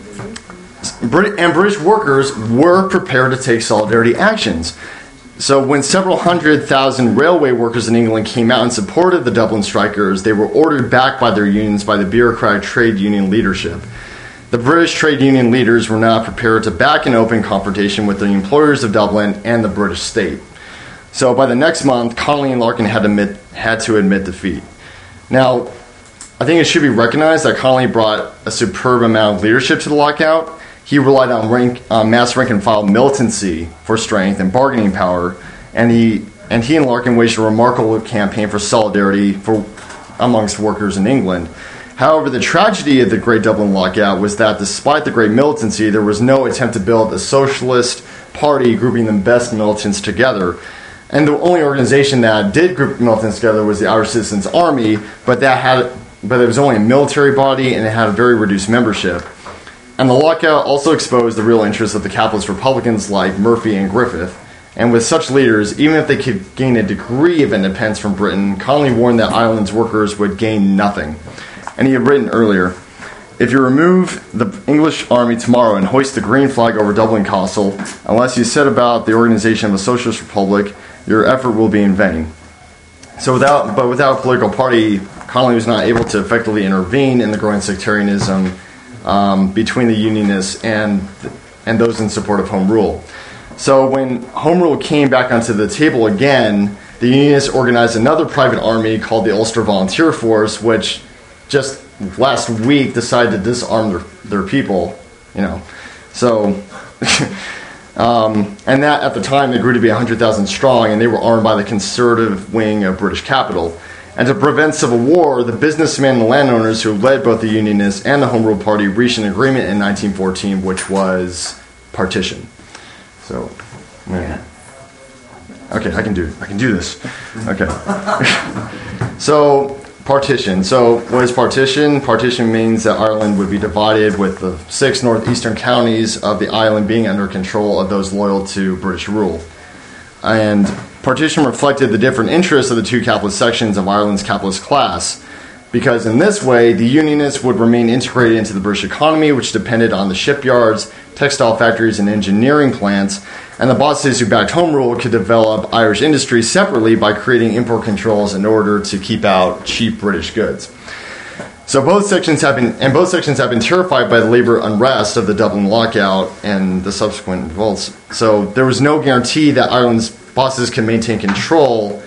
British workers were prepared to take solidarity actions. So when several 100,000 railway workers in England came out in support of the Dublin strikers, they were ordered back by their unions by the bureaucratic trade union leadership. The British trade union leaders were not prepared to back an open confrontation with the employers of Dublin and the British state. So by the next month, Connolly and Larkin had to admit defeat. Now, I think it should be recognized that Connolly brought a superb amount of leadership to the lockout. He relied on mass rank-and-file militancy for strength and bargaining power, and he and Larkin waged a remarkable campaign for solidarity amongst workers in England. However, the tragedy of the Great Dublin Lockout was that despite the great militancy, there was no attempt to build a socialist party grouping the best militants together. And the only organization that did group militants together was the Irish Citizens Army, but it was only a military body and it had a very reduced membership. And the lockout also exposed the real interests of the capitalist Republicans like Murphy and Griffith. And with such leaders, even if they could gain a degree of independence from Britain, Connolly warned that Ireland's workers would gain nothing. And he had written earlier, "If you remove the English army tomorrow and hoist the green flag over Dublin Castle, unless you set about the organization of a socialist republic, your effort will be in vain." So without a political party, Connolly was not able to effectively intervene in the growing sectarianism between the Unionists and those in support of Home Rule. So when Home Rule came back onto the table again, the Unionists organized another private army called the Ulster Volunteer Force, which just last week decided to disarm their people, So, and that at the time they grew to be 100,000 strong, and they were armed by the conservative wing of British capital. And to prevent civil war, the businessmen and landowners who led both the Unionists and the Home Rule Party reached an agreement in 1914, which was partition. So, yeah. Okay, I can do this. Okay. So, partition. So, what is partition? Partition means that Ireland would be divided, with the 6 northeastern counties of the island being under control of those loyal to British rule. And partition reflected the different interests of the two capitalist sections of Ireland's capitalist class, because in this way, the Unionists would remain integrated into the British economy, which depended on the shipyards, textile factories, and engineering plants, and the bosses who backed Home Rule could develop Irish industry separately by creating import controls in order to keep out cheap British goods. So both sections have been terrified by the labor unrest of the Dublin lockout and the subsequent revolts. So there was no guarantee that Ireland's bosses can maintain control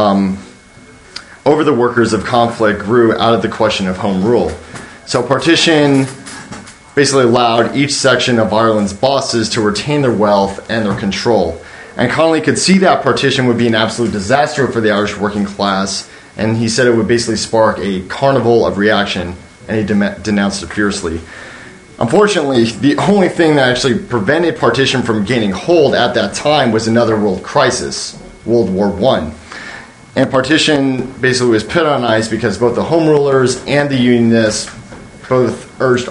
over the workers if conflict grew out of the question of home rule. So partition basically allowed each section of Ireland's bosses to retain their wealth and their control. And Connolly could see that partition would be an absolute disaster for the Irish working class, and he said it would basically spark a carnival of reaction, and he denounced it fiercely. Unfortunately, the only thing that actually prevented partition from gaining hold at that time was another world crisis, World War I. And partition basically was put on ice because both the Home Rulers and the Unionists both urged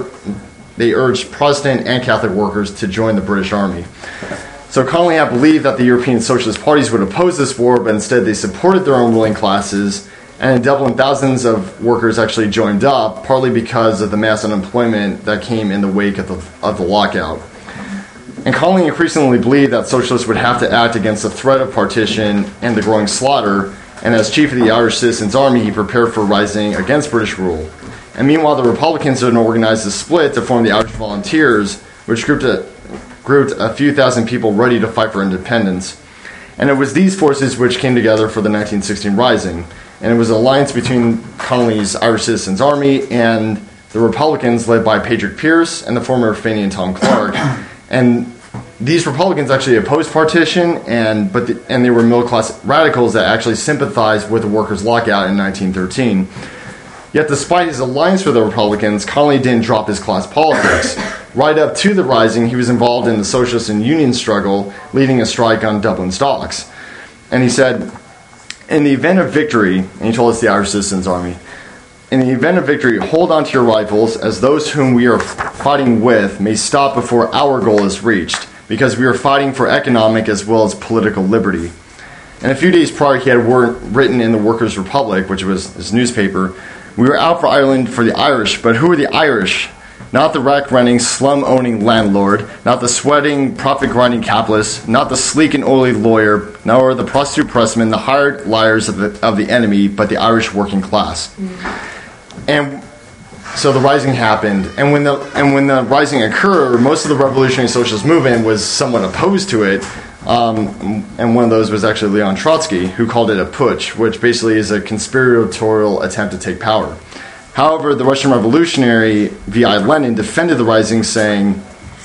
Protestant and Catholic workers to join the British Army. So Connolly had believed that the European socialist parties would oppose this war, but instead they supported their own ruling classes. And in Dublin, thousands of workers actually joined up, partly because of the mass unemployment that came in the wake of the lockout. And Connolly increasingly believed that socialists would have to act against the threat of partition and the growing slaughter, and as chief of the Irish Citizens' Army, he prepared for a rising against British rule. And meanwhile, the Republicans had organized a split to form the Irish Volunteers, which grouped a few thousand people ready to fight for independence. And it was these forces which came together for the 1916 Rising. And it was an alliance between Connolly's Irish Citizens' Army and the Republicans led by Patrick Pearse and the former Fenian Tom Clark. And these Republicans actually opposed partition, and they were middle-class radicals that actually sympathized with the workers' lockout in 1913. Yet despite his alliance with the Republicans, Connolly didn't drop his class politics. Right up to the Rising, he was involved in the socialist and union struggle, leading a strike on Dublin's docks. And he said, in the event of victory, and he told us the Irish Citizens' Army, in the event of victory, hold on to your rifles, as those whom we are fighting with may stop before our goal is reached, because we are fighting for economic as well as political liberty. And a few days prior, he had written in the Workers' Republic, which was his newspaper, we were out for Ireland for the Irish, but who are the Irish? Not the rack-renting, slum-owning landlord, not the sweating, profit-grinding capitalist, not the sleek and oily lawyer, nor the prostitute pressmen, the hired liars of the enemy, but the Irish working class. And so the Rising happened, and when the Rising occurred, most of the revolutionary socialist movement was somewhat opposed to it. And one of those was actually Leon Trotsky, who called it a putsch, which basically is a conspiratorial attempt to take power. However, the Russian revolutionary V.I. Lenin defended the Rising, saying,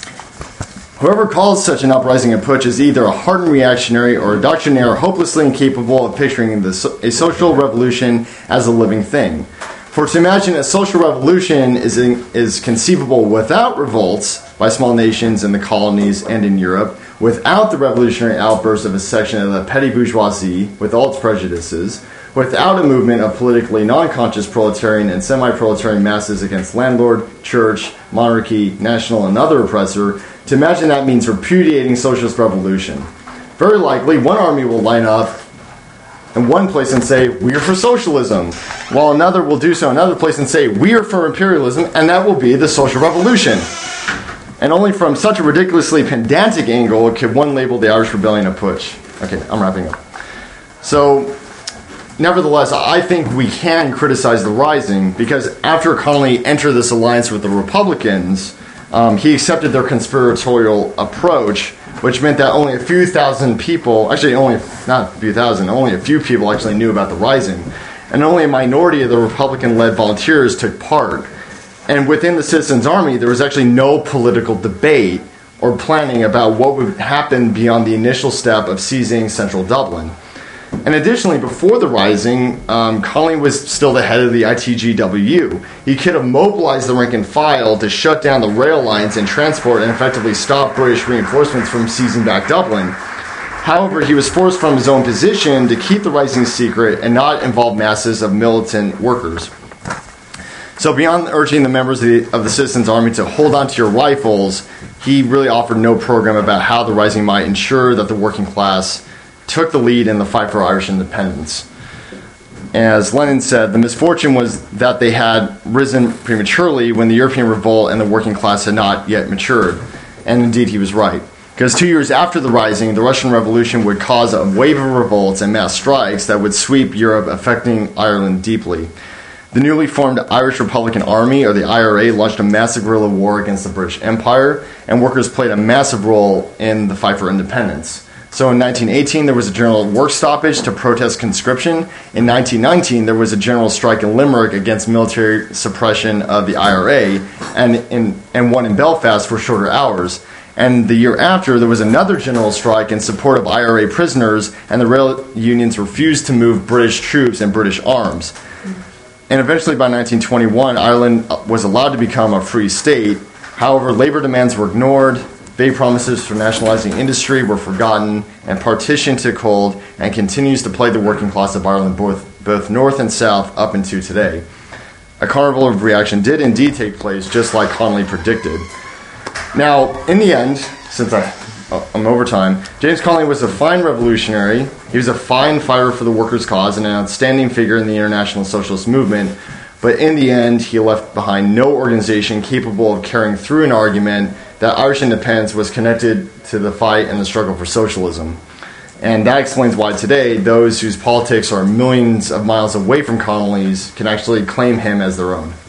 whoever calls such an uprising a putsch is either a hardened reactionary or a doctrinaire hopelessly incapable of picturing a social revolution as a living thing. For to imagine a social revolution is conceivable without revolts by small nations in the colonies and in Europe, without the revolutionary outburst of a section of the petty bourgeoisie with all its prejudices, without a movement of politically non-conscious proletarian and semi-proletarian masses against landlord, church, monarchy, national, and other oppressor, to imagine that means repudiating socialist revolution. Very likely, one army will line up in one place and say, we are for socialism, while another will do so in another place and say, we are for imperialism, and that will be the social revolution. And only from such a ridiculously pedantic angle could one label the Irish Rebellion a putsch. Okay, I'm wrapping up. So, nevertheless, I think we can criticize the Rising, because after Connolly entered this alliance with the Republicans, he accepted their conspiratorial approach, which meant that only a few thousand people, actually only not a few thousand, only a few people actually knew about the Rising. and only a minority of the Republican-led volunteers took part. And within the Citizens Army, there was actually no political debate or planning about what would happen beyond the initial step of seizing central Dublin. And additionally, before the Rising, Connolly was still the head of the ITGW. He could have mobilized the rank and file to shut down the rail lines and transport and effectively stop British reinforcements from seizing back Dublin. However, he was forced from his own position to keep the Rising secret and not involve masses of militant workers. So beyond urging the members of the Citizens Army to hold on to your rifles, he really offered no program about how the Rising might ensure that the working class took the lead in the fight for Irish independence. As Lenin said, the misfortune was that they had risen prematurely when the European revolt and the working class had not yet matured. And indeed, he was right. Because 2 years after the Rising, the Russian Revolution would cause a wave of revolts and mass strikes that would sweep Europe, affecting Ireland deeply. The newly formed Irish Republican Army, or the IRA, launched a massive guerrilla war against the British Empire, and workers played a massive role in the fight for independence. So in 1918, there was a general work stoppage to protest conscription. In 1919, there was a general strike in Limerick against military suppression of the IRA, and one in Belfast for shorter hours. And the year after, there was another general strike in support of IRA prisoners, and the rail unions refused to move British troops and British arms. And eventually, by 1921, Ireland was allowed to become a free state. However, labor demands were ignored, vague promises for nationalizing industry were forgotten, and partition took hold and continues to plague the working class of Ireland, both north and south, up into today. A carnival of reaction did indeed take place, just like Connolly predicted. Now, in the end, since I'm over time, James Connolly was a fine revolutionary. He was a fine fighter for the workers' cause and an outstanding figure in the international socialist movement. But in the end, he left behind no organization capable of carrying through an argument that Irish independence was connected to the fight and the struggle for socialism. And that explains why today, those whose politics are millions of miles away from Connolly's can actually claim him as their own.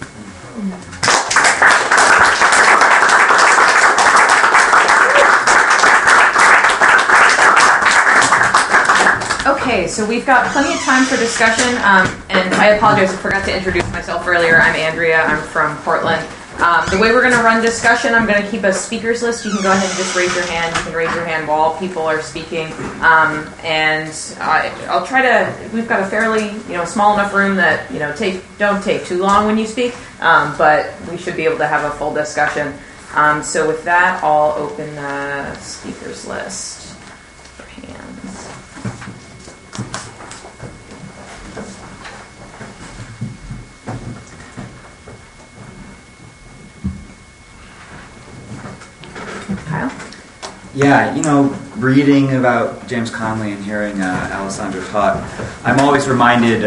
Okay, so we've got plenty of time for discussion, and I apologize, I forgot to introduce myself earlier. I'm Andrea, I'm from Portland. The way we're going to run discussion, I'm going to keep a speakers list. You can go ahead and just raise your hand. You can raise your hand while people are speaking. And I'll try to, we've got a fairly, small enough room that, don't take too long when you speak, but we should be able to have a full discussion. So with that, I'll open the speakers list for hands. Kyle? Yeah, reading about James Connolly and hearing Alessandro talk, I'm always reminded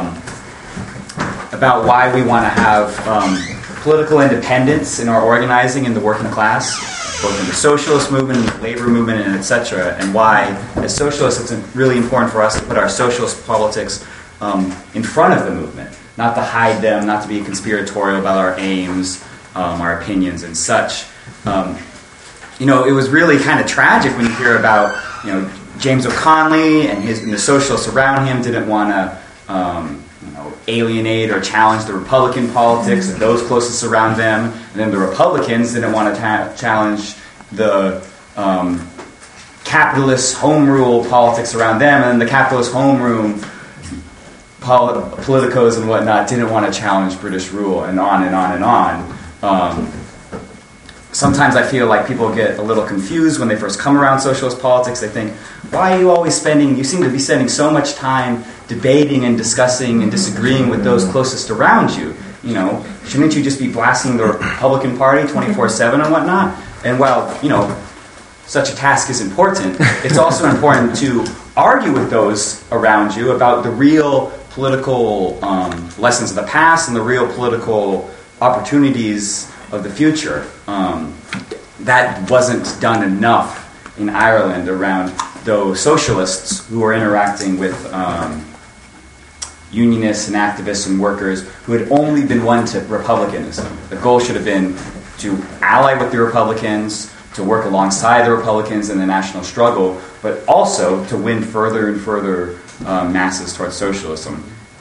about why we want to have political independence in our organizing in the working class, both in the socialist movement, in the labor movement, and etc., and why, as socialists, it's really important for us to put our socialist politics in front of the movement, not to hide them, not to be conspiratorial about our aims, our opinions, and such. It was really kind of tragic when you hear about, James O'Connolly and the socialists around him didn't want to, alienate or challenge the Republican politics of those closest around them, and then the Republicans didn't want to challenge the capitalist home rule politics around them, and then the capitalist home rule politicos and whatnot didn't want to challenge British rule, and on and on and on. Sometimes I feel like people get a little confused when they first come around socialist politics. They think, why are you always you seem to be spending so much time debating and discussing and disagreeing with those closest around you. Shouldn't you just be blasting the Republican Party 24/7 and whatnot? And while, such a task is important, it's also important to argue with those around you about the real political lessons of the past and the real political opportunities of the future. That wasn't done enough in Ireland around those socialists who were interacting with unionists and activists and workers who had only been won to republicanism. The goal should have been to ally with the Republicans, to work alongside the Republicans in the national struggle, but also to win further and further masses towards socialism.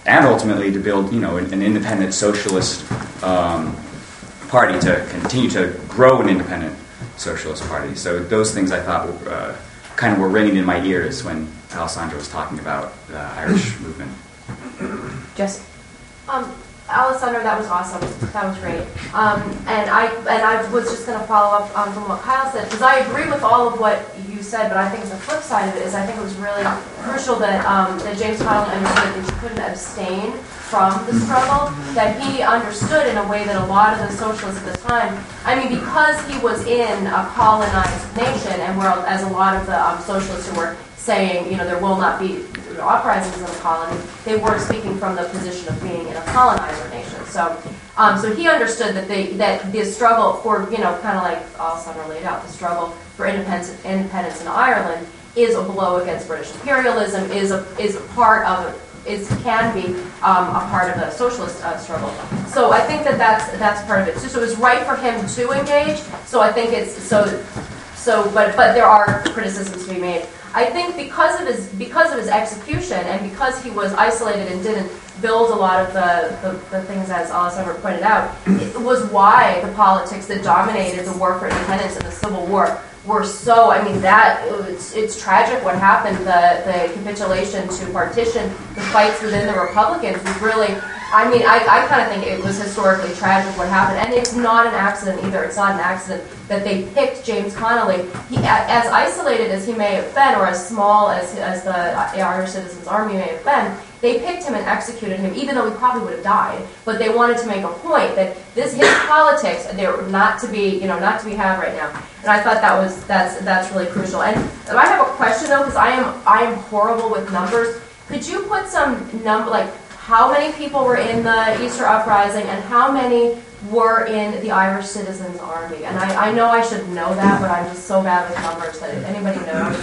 and ultimately to build, an independent socialist party, to continue to grow an independent socialist party. So those things I thought kind of were ringing in my ears when Alessandra was talking about the Irish movement. Jesse? Alessandra, that was awesome. That was great. And I was just going to follow up from what Kyle said, because I agree with all of what you said, but I think the flip side of it is I think it was really crucial that James Connolly understood that he couldn't abstain from the struggle, that he understood in a way that a lot of the socialists at the time, because he was in a colonized nation, and as a lot of the socialists who were saying, there will not be uprisings in the colony, they were speaking from the position of being in a colonizer nation. So he understood that the struggle for, kind of like Alessandra laid out, the struggle for independence in Ireland is a blow against British imperialism, can be a part of the socialist struggle. So I think that's part of it. So it was right for him to engage. So I think it's but there are criticisms to be made. I think because of his execution and because he was isolated and didn't build a lot of the things, as Alessandra pointed out, it was why the politics that dominated the war for independence and the Civil War were so. It's tragic what happened. The capitulation to partition, the fights within the Republicans was really. I kind of think it was historically tragic what happened, and it's not an accident either. It's not an accident that they picked James Connolly. He, as isolated as he may have been, or as small as the Irish Citizens Army may have been, they picked him and executed him, even though he probably would have died. But they wanted to make a point that his politics, they're not to be had right now. And I thought that's really crucial. And I have a question though, because I am horrible with numbers. Could you put some number, like how many people were in the Easter Uprising and how many were in the Irish Citizens Army? And I know I should know that, but I'm just so bad with numbers that if anybody knows.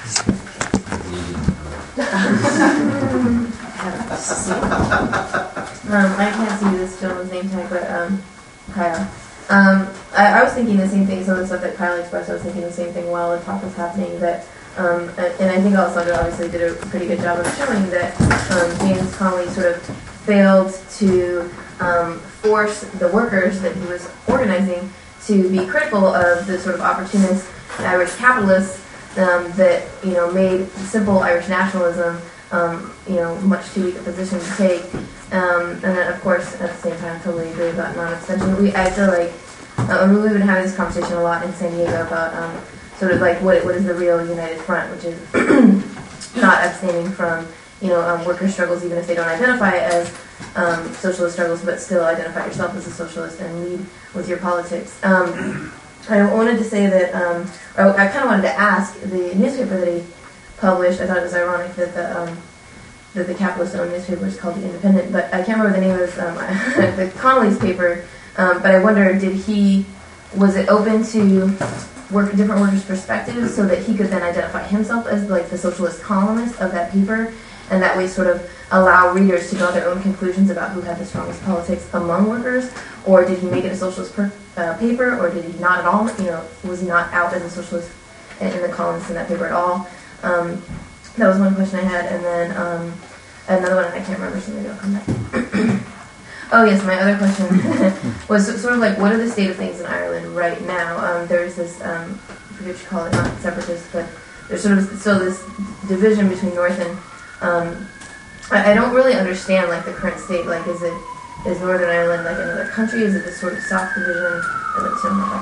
I can't see this gentleman's name tag, but Kyle. I was thinking the same thing. Some of the stuff that Kyle expressed, I was thinking the same thing while the talk was happening. That, and I think Alessandra obviously did a pretty good job of showing that James Connolly sort of failed to force the workers that he was organizing to be critical of the sort of opportunist Irish capitalists that made simple Irish nationalism much too weak a position to take. And then, of course, at the same time, totally agree about non-abstention. I feel like we've been having this conversation a lot in San Diego about sort of like what is the real united front, which is not abstaining from worker struggles, even if they don't identify as socialist struggles, but still identify yourself as a socialist and lead with your politics. I wanted to say that, I kind of wanted to ask the newspaper that he published. I thought it was ironic that the capitalist-owned newspaper is called The Independent, but I can't remember the name of the Connolly's paper. But I wonder, was it open to different workers' perspectives so that he could then identify himself as like the socialist columnist of that paper, and that way sort of allow readers to draw their own conclusions about who had the strongest politics among workers? Or did he make it a socialist paper, or did he not at all? Was he not out as a socialist in the columnist in that paper at all? That was one question I had, and then another one I can't remember, so maybe I'll come back. Oh yes, my other question was sort of like, what are the state of things in Ireland right now? There's this, I forget what you call it, not separatist, but there's sort of still this division between North and, I don't really understand like the current state. Like, is Northern Ireland like another country? Is it this sort of soft division? I'd like to know about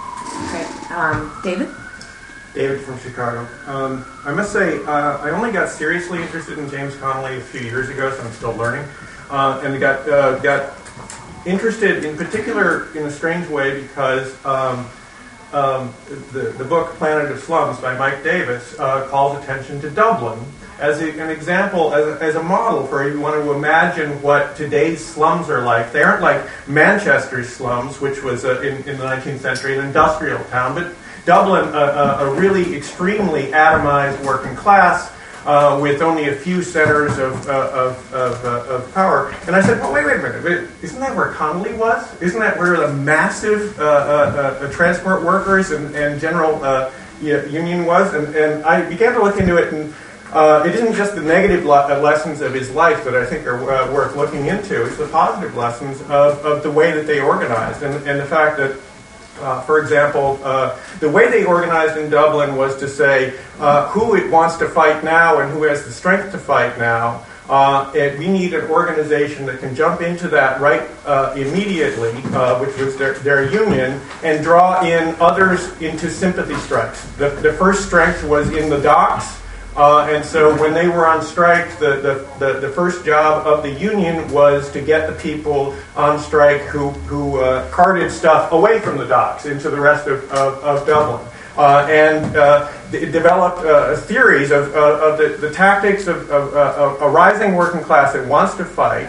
that. Okay, David? David from Chicago. I must say, I only got seriously interested in James Connolly a few years ago, so I'm still learning. And got interested in particular in a strange way because the book Planet of Slums by Mike Davis calls attention to Dublin as an example, as a model for you want to imagine what today's slums are like. They aren't like Manchester's slums, which was in the 19th century an industrial town, but Dublin, a really extremely atomized working class with only a few centers of power. And I said, well, wait a minute. Isn't that where Connolly was? Isn't that where the massive transport workers and general union was? And I began to look into it, and it isn't just the negative lessons of his life that I think are worth looking into. It's the positive lessons of the way that they organized, and the fact that, for example, the way they organized in Dublin was to say who it wants to fight now and who has the strength to fight now. And we need an organization that can jump into that right immediately, which was their union, and draw in others into sympathy strikes. The first strength was in the docks, and so when they were on strike, the first job of the union was to get the people on strike who carted stuff away from the docks into the rest of Dublin. Developed theories of the tactics of a rising working class that wants to fight.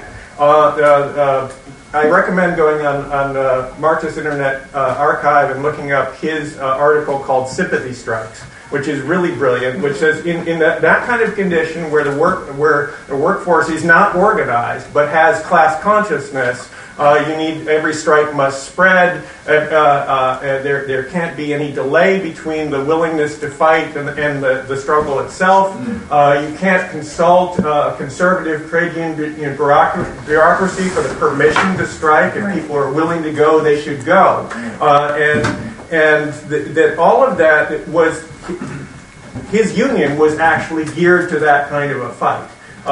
I recommend going on Marxist Internet Archive and looking up his article called "Sympathy Strikes," which is really brilliant. Which says in that kind of condition where the workforce is not organized but has class consciousness. You need every strike must spread. There can't be any delay between the willingness to fight and the struggle itself. You can't consult conservative trade union bureaucracy for the permission to strike. If people are willing to go, they should go. And that all of that was his union was actually geared to that kind of a fight.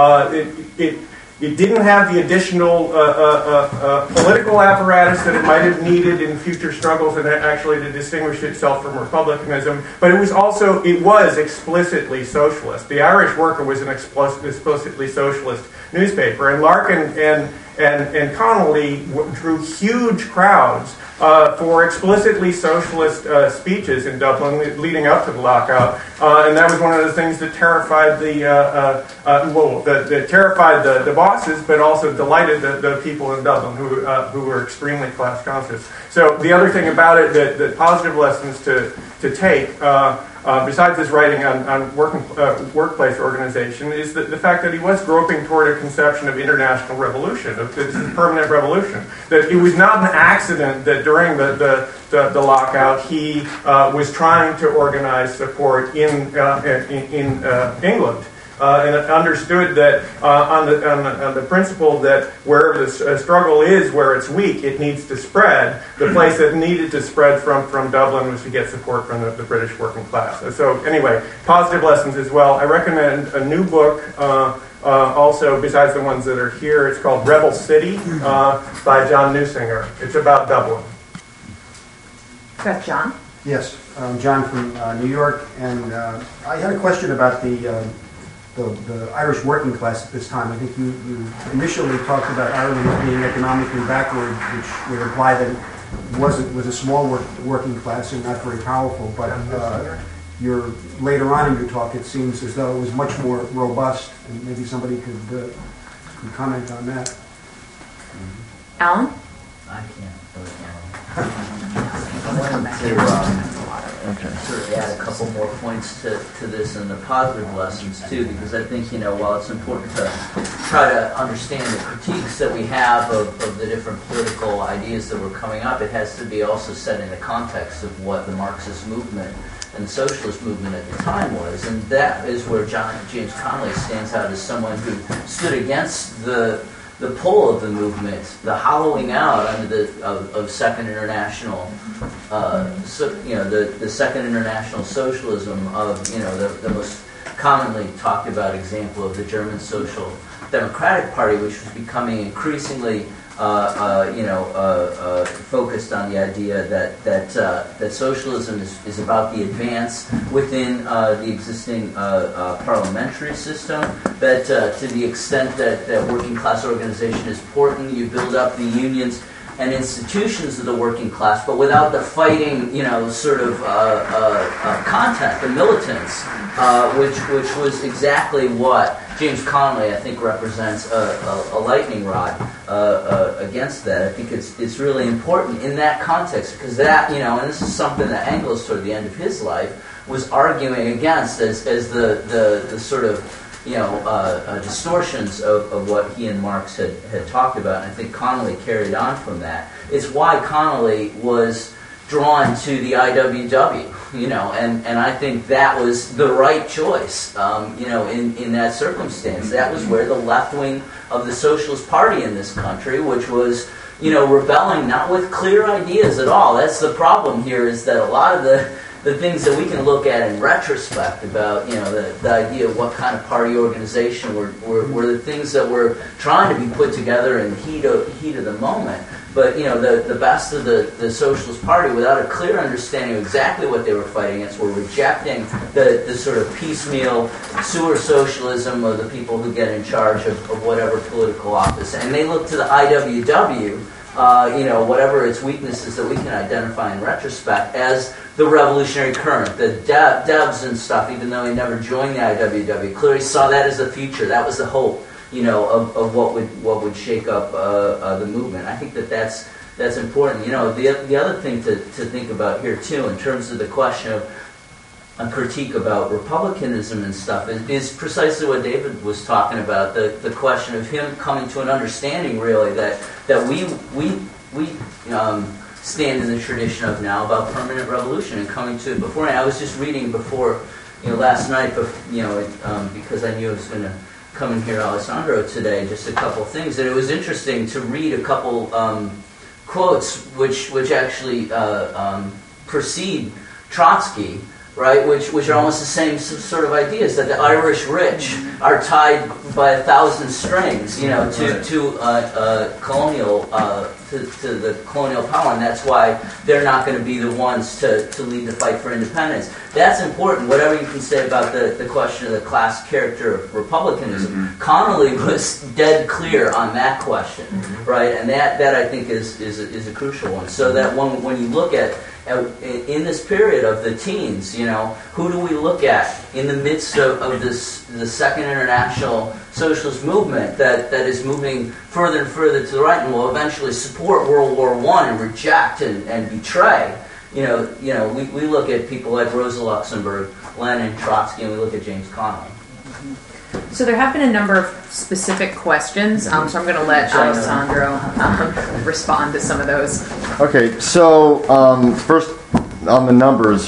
It didn't have the additional political apparatus that it might have needed in future struggles and actually to distinguish itself from republicanism, but it was explicitly socialist. The Irish Worker was an explicitly socialist newspaper, and Larkin and Connolly drew huge crowds for explicitly socialist speeches in Dublin leading up to the lockout, and that was one of the things that terrified that terrified the bosses, but also delighted the people in Dublin who were extremely class conscious. So the other thing about it, the positive lessons to take. Besides his writing on workplace organization, is the fact that he was groping toward a conception of international revolution, of this permanent revolution. That it was not an accident that during the lockout he was trying to organize support in England. And understood that on the principle that where the struggle is, where it's weak, it needs to spread. The place that needed to spread from Dublin was to get support from the British working class. So anyway, positive lessons as well. I recommend a new book, also besides the ones that are here. It's called Rebel City by John Neusinger. It's about Dublin. That's John? Yes, John from New York, and I had a question about the Irish working class at this time. I think you initially talked about Ireland as being economically backward, which would imply that it was a small working class and not very powerful. But later on in your talk, it seems as though it was much more robust, and maybe somebody could comment on that. Alan? I can't. I wanted to sort of add a couple more points to this and the positive lessons too, because I think, while it's important to try to understand the critiques that we have of the different political ideas that were coming up, it has to be also set in the context of what the Marxist movement and the socialist movement at the time was, and that is where James Connolly stands out as someone who stood against the pull of the movement, the hollowing out under of Second International, the Second International socialism of the most commonly talked about example of the German Social Democratic Party, which was becoming increasingly focused on the idea that socialism is about the advance within the existing parliamentary system, that to the extent that working class organization is important, you build up the unions and institutions of the working class, but without the fighting, content, the militants, which was exactly what James Connolly, I think, represents a lightning rod against that. I think it's really important in that context, because that, and this is something that Engels, toward the end of his life, was arguing against as the sort of distortions of what he and Marx had talked about, and I think Connolly carried on from that. It's why Connolly was drawn to the IWW, and I think that was the right choice, in that circumstance. That was where the left wing of the Socialist Party in this country, which was, rebelling not with clear ideas at all. That's the problem here, is that a lot of the things that we can look at in retrospect about, the idea of what kind of party organization were the things that were trying to be put together in the heat of the moment. But, the best of the Socialist Party, without a clear understanding of exactly what they were fighting against, were rejecting the sort of piecemeal sewer socialism of the people who get in charge of whatever political office. And they look to the IWW, whatever its weaknesses that we can identify in retrospect, as the revolutionary current. The Debs and stuff, even though he never joined the IWW, clearly saw that as the future. That was the hope, of what would shake up the movement. I think that's important. The other thing to think about here too, in terms of the question of a critique about republicanism and stuff, is precisely what David was talking about. The question of him coming to an understanding, really, that we stand in the tradition of now about permanent revolution, and coming to it beforehand. I was just reading before, last night, because I knew I was going to come in here, Alessandro, today, just a couple things, and it was interesting to read a couple quotes which actually precede Trotsky, right? Which are almost the same sort of ideas, that the Irish rich are tied by 1,000 strings, to colonial to the colonial power, and that's why they're not going to be the ones to lead the fight for independence. That's important. Whatever you can say about the question of the class character of republicanism, Connolly was dead clear on that question, right? And that I think is a crucial one. So that when you look at in this period of the teens, who do we look at in the midst of the Second International Socialist movement that is moving further and further to the right and will eventually support World War I and reject and betray? We look at people like Rosa Luxemburg, Lenin, Trotsky, and we look at James Connolly. So there have been a number of specific questions, so I'm going to let Alessandro respond to some of those. Okay, so first on the numbers,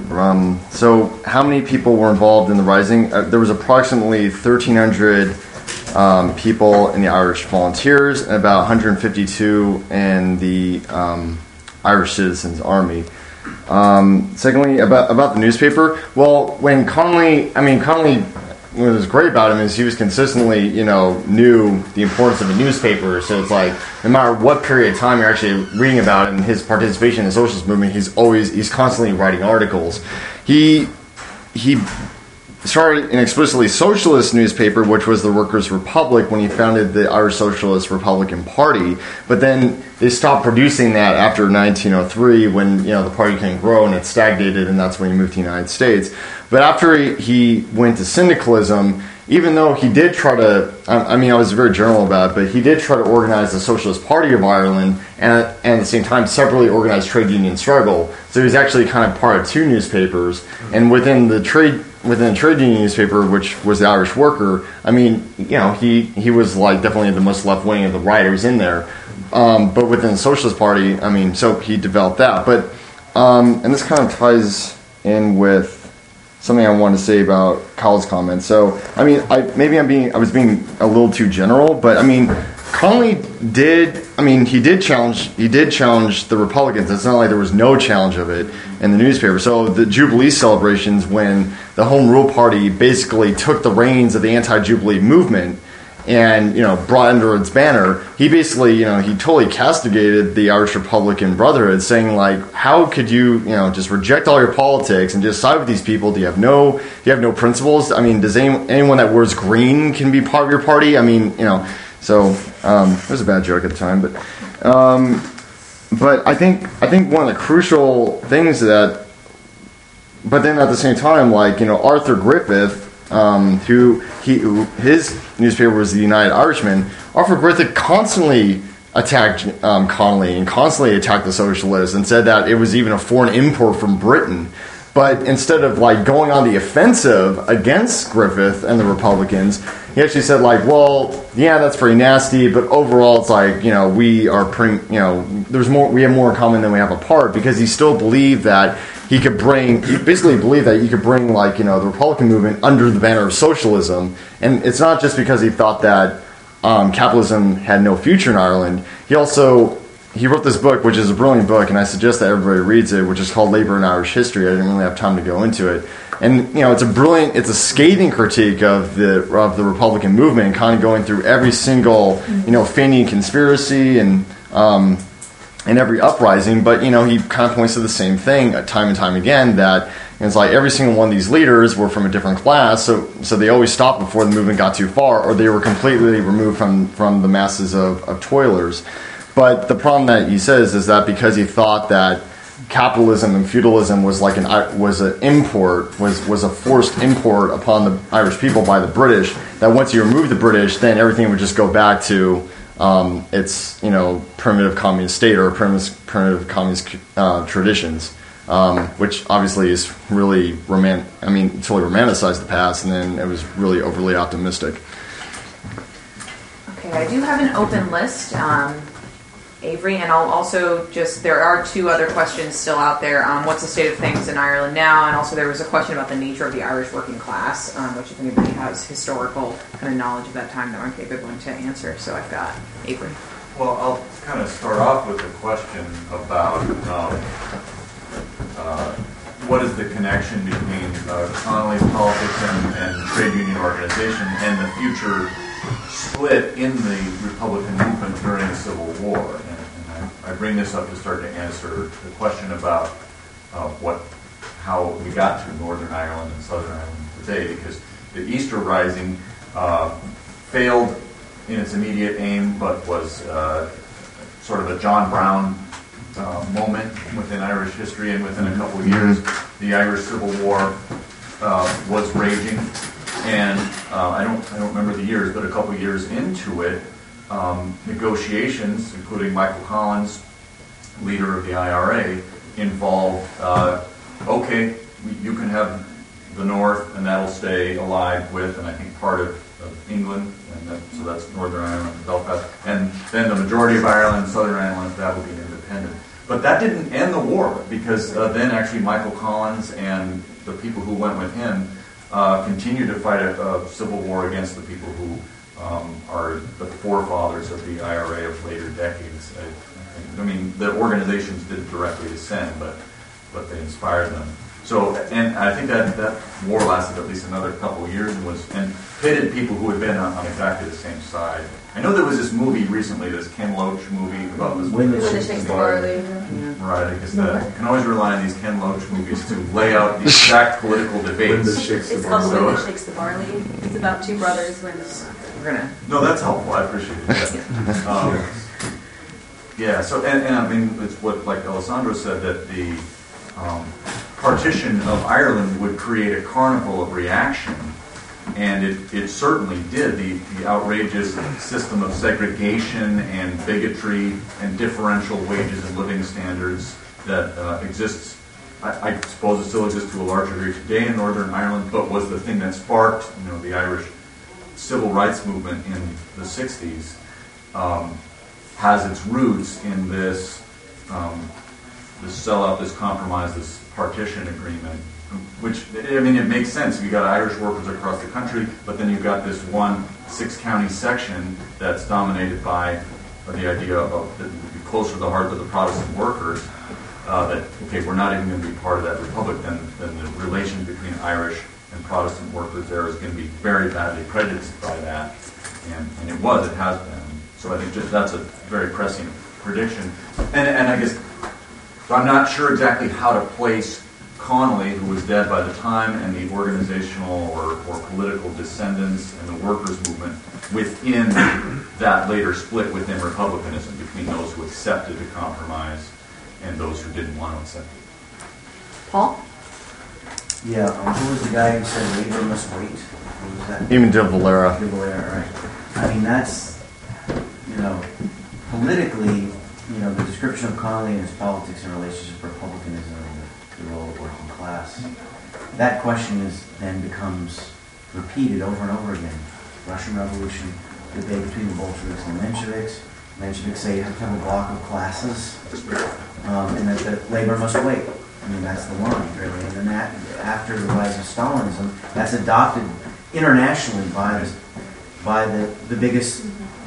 so how many people were involved in the Rising? There was approximately 1,300 people in the Irish Volunteers and about 152 in the Irish Citizens Army. Secondly, about the newspaper, well, when Connolly, what was great about him is he was consistently, knew the importance of the newspaper. So it's like, no matter what period of time you're actually reading about it, and his participation in the socialist movement, he's constantly writing articles. He started an explicitly socialist newspaper, which was the Workers' Republic, when he founded the Irish Socialist Republican Party. But then they stopped producing that after 1903, when the party couldn't grow and it stagnated, and that's when he moved to the United States. But after he went to syndicalism, even though he did try to, I was very general about it, but he did try to organize the Socialist Party of Ireland and at the same time separately organize trade union struggle. So he was actually kind of part of two newspapers. And within the trade union newspaper, which was the Irish Worker, he was like definitely the most left wing of the writers in there. But within the Socialist Party, so he developed that. But and this kind of ties in with something I wanted to say about Kyle's comments. So, I was being a little too general, but Connolly did challenge the Republicans. It's not like there was no challenge of it in the newspaper. So the Jubilee celebrations, when the Home Rule Party basically took the reins of the anti-Jubilee movement and brought under its banner, he basically he totally castigated the Irish Republican Brotherhood, saying like, how could you just reject all your politics and just side with these people? Do you have no principles? Does anyone that wears green can be part of your party? So it was a bad joke at the time, but I think one of the crucial things but then at the same time, Arthur Griffith, his newspaper was the United Irishman. Arthur Griffith constantly attacked Connolly and constantly attacked the socialists and said that it was even a foreign import from Britain. But instead of like going on the offensive against Griffith and the Republicans, he actually said like, well, yeah, that's pretty nasty, but overall it's like, we are pretty, we have more in common than we have apart, because he still believed that he basically believed that you could bring like, the Republican movement under the banner of socialism. And it's not just because he thought that capitalism had no future in Ireland. He wrote this book, which is a brilliant book, and I suggest that everybody reads it, which is called Labor in Irish History. I didn't really have time to go into it. And, it's a scathing critique of the Republican movement, and kind of going through every single, Fenian conspiracy and every uprising. But, he kind of points to the same thing time and time again, that it's like every single one of these leaders were from a different class, so they always stopped before the movement got too far, or they were completely removed from the masses of toilers. But the problem that he says is that because he thought that capitalism and feudalism was like was a forced import upon the Irish people by the British, that once you remove the British, then everything would just go back to its primitive communist state or primitive communist traditions, which obviously is really totally romanticized the past, and then it was really overly optimistic. Okay, I do have an open list. Avery, and I'll also there are two other questions still out there. What's the state of things in Ireland now? And also there was a question about the nature of the Irish working class, which if anybody has historical kind of knowledge of that time, that might be a good one to answer. So I've got Avery. Well, I'll kind of start off with a question about what is the connection between Connolly's politics and trade union organization and the future split in the Republican movement during the Civil War. And I bring this up to start to answer the question about how we got to Northern Ireland and Southern Ireland today, because the Easter Rising failed in its immediate aim, but was sort of a John Brown moment within Irish history, and within a couple of years, the Irish Civil War was raging. And I don't remember the years, but a couple years into it, negotiations, including Michael Collins, leader of the IRA, involved, okay, you can have the North, and that'll stay allied with, and I think part of England, and so that's Northern Ireland, Belfast, and then the majority of Ireland, Southern Ireland, that will be independent. But that didn't end the war, because then actually Michael Collins and the people who went with him continue to fight a civil war against the people who are the forefathers of the IRA of later decades. I mean, the organizations didn't directly descend, but they inspired them. So, and I think that war lasted at least another couple of years and pitted people who had been on exactly the same side. I know there was this movie recently, this Ken Loach movie about this. When the Shakes the Barley. Right, because you can always rely on these Ken Loach movies to lay out the exact political debates. It's called When the Shakes the Barley. It's about two brothers when No, that's helpful. I appreciate it. Yeah, so, and I mean, it's what, like Alessandro said, that the partition of Ireland would create a carnival of reaction, and it certainly did. The outrageous system of segregation and bigotry and differential wages and living standards that exists, I suppose it still exists to a larger degree today in Northern Ireland, but was the thing that sparked, the Irish civil rights movement in the 60s, has its roots in this sellout, this compromise, this partition agreement, which, I mean, it makes sense. You got Irish workers across the country, but then you've got this one 6-county section that's dominated by the idea of closer to the heart of the Protestant workers, that, okay, we're not even going to be part of that republic, then the relation between Irish and Protestant workers there is going to be very badly prejudiced by that, and it has been. So I think that's a very pressing prediction. And I guess, so I'm not sure exactly how to place Connolly, who was dead by the time, and the organizational or political descendants and the workers' movement within that later split within republicanism between those who accepted the compromise and those who didn't want to accept it. Paul? Yeah, who was the guy who said labor must wait? Who was that? Even De Valera. De Valera, right. I mean, that's, politically, the description of Connolly and his politics in relationship to republicanism, the role of working class. That question then becomes repeated over and over again. Russian Revolution, debate between the Bolsheviks and the Mensheviks. Mensheviks say you have to have a block of classes, and that labor must wait. I mean, that's the line, really. And then after the rise of Stalinism, that's adopted internationally by the biggest,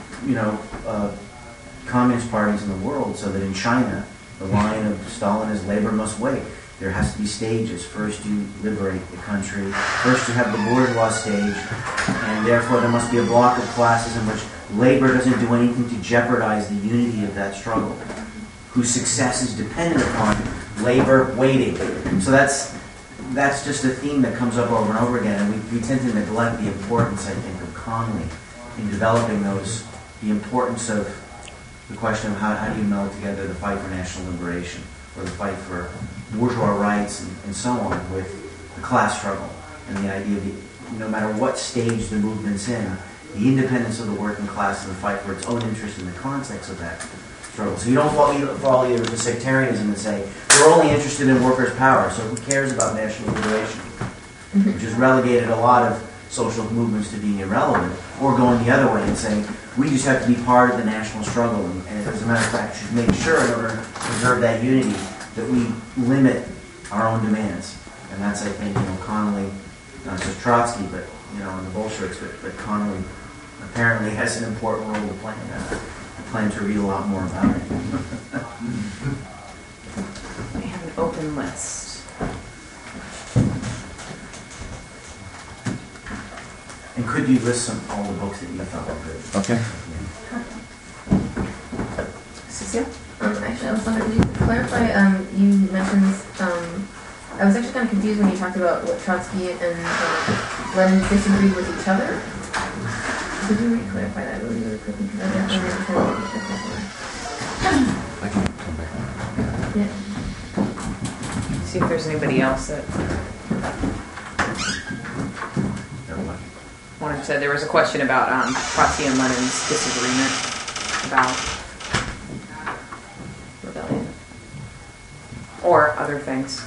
communist parties in the world, so that in China, the line of Stalin is labor must wait. There has to be stages. First you liberate the country. First you have the bourgeois stage, and therefore there must be a block of classes in which labor doesn't do anything to jeopardize the unity of that struggle, whose success is dependent upon labor waiting. So that's just a theme that comes up over and over again, and we tend to neglect the importance, I think, of Conley in developing the importance of the question of how do you meld together the fight for national liberation, or the fight for bourgeois rights and so on, with the class struggle, and the idea of no matter what stage the movement's in, the independence of the working class and the fight for its own interest in the context of that struggle. So you don't fall either into sectarianism and say, we're only interested in workers' power, so who cares about national liberation? Which has relegated a lot of social movements to being irrelevant, or going the other way and saying, we just have to be part of the national struggle, and as a matter of fact, should make sure in order to preserve that unity that we limit our own demands. And that's, I think, Conley, not just Trotsky, but and the Bolsheviks, but Conley apparently has an important role to play in that. I plan to read a lot more about it. We have an open list. And could you list all the books that you thought were good? Okay. Cecile? Actually, Alessandra, could you clarify, you mentioned, I was actually kind of confused when you talked about what Trotsky and Lenin disagreed with each other. Could you clarify that really quickly? Because I don't understand what I can come back. Yeah. See if there's anybody else that wanted to say. There was a question about Trotsky and Lenin's disagreement about rebellion or other things.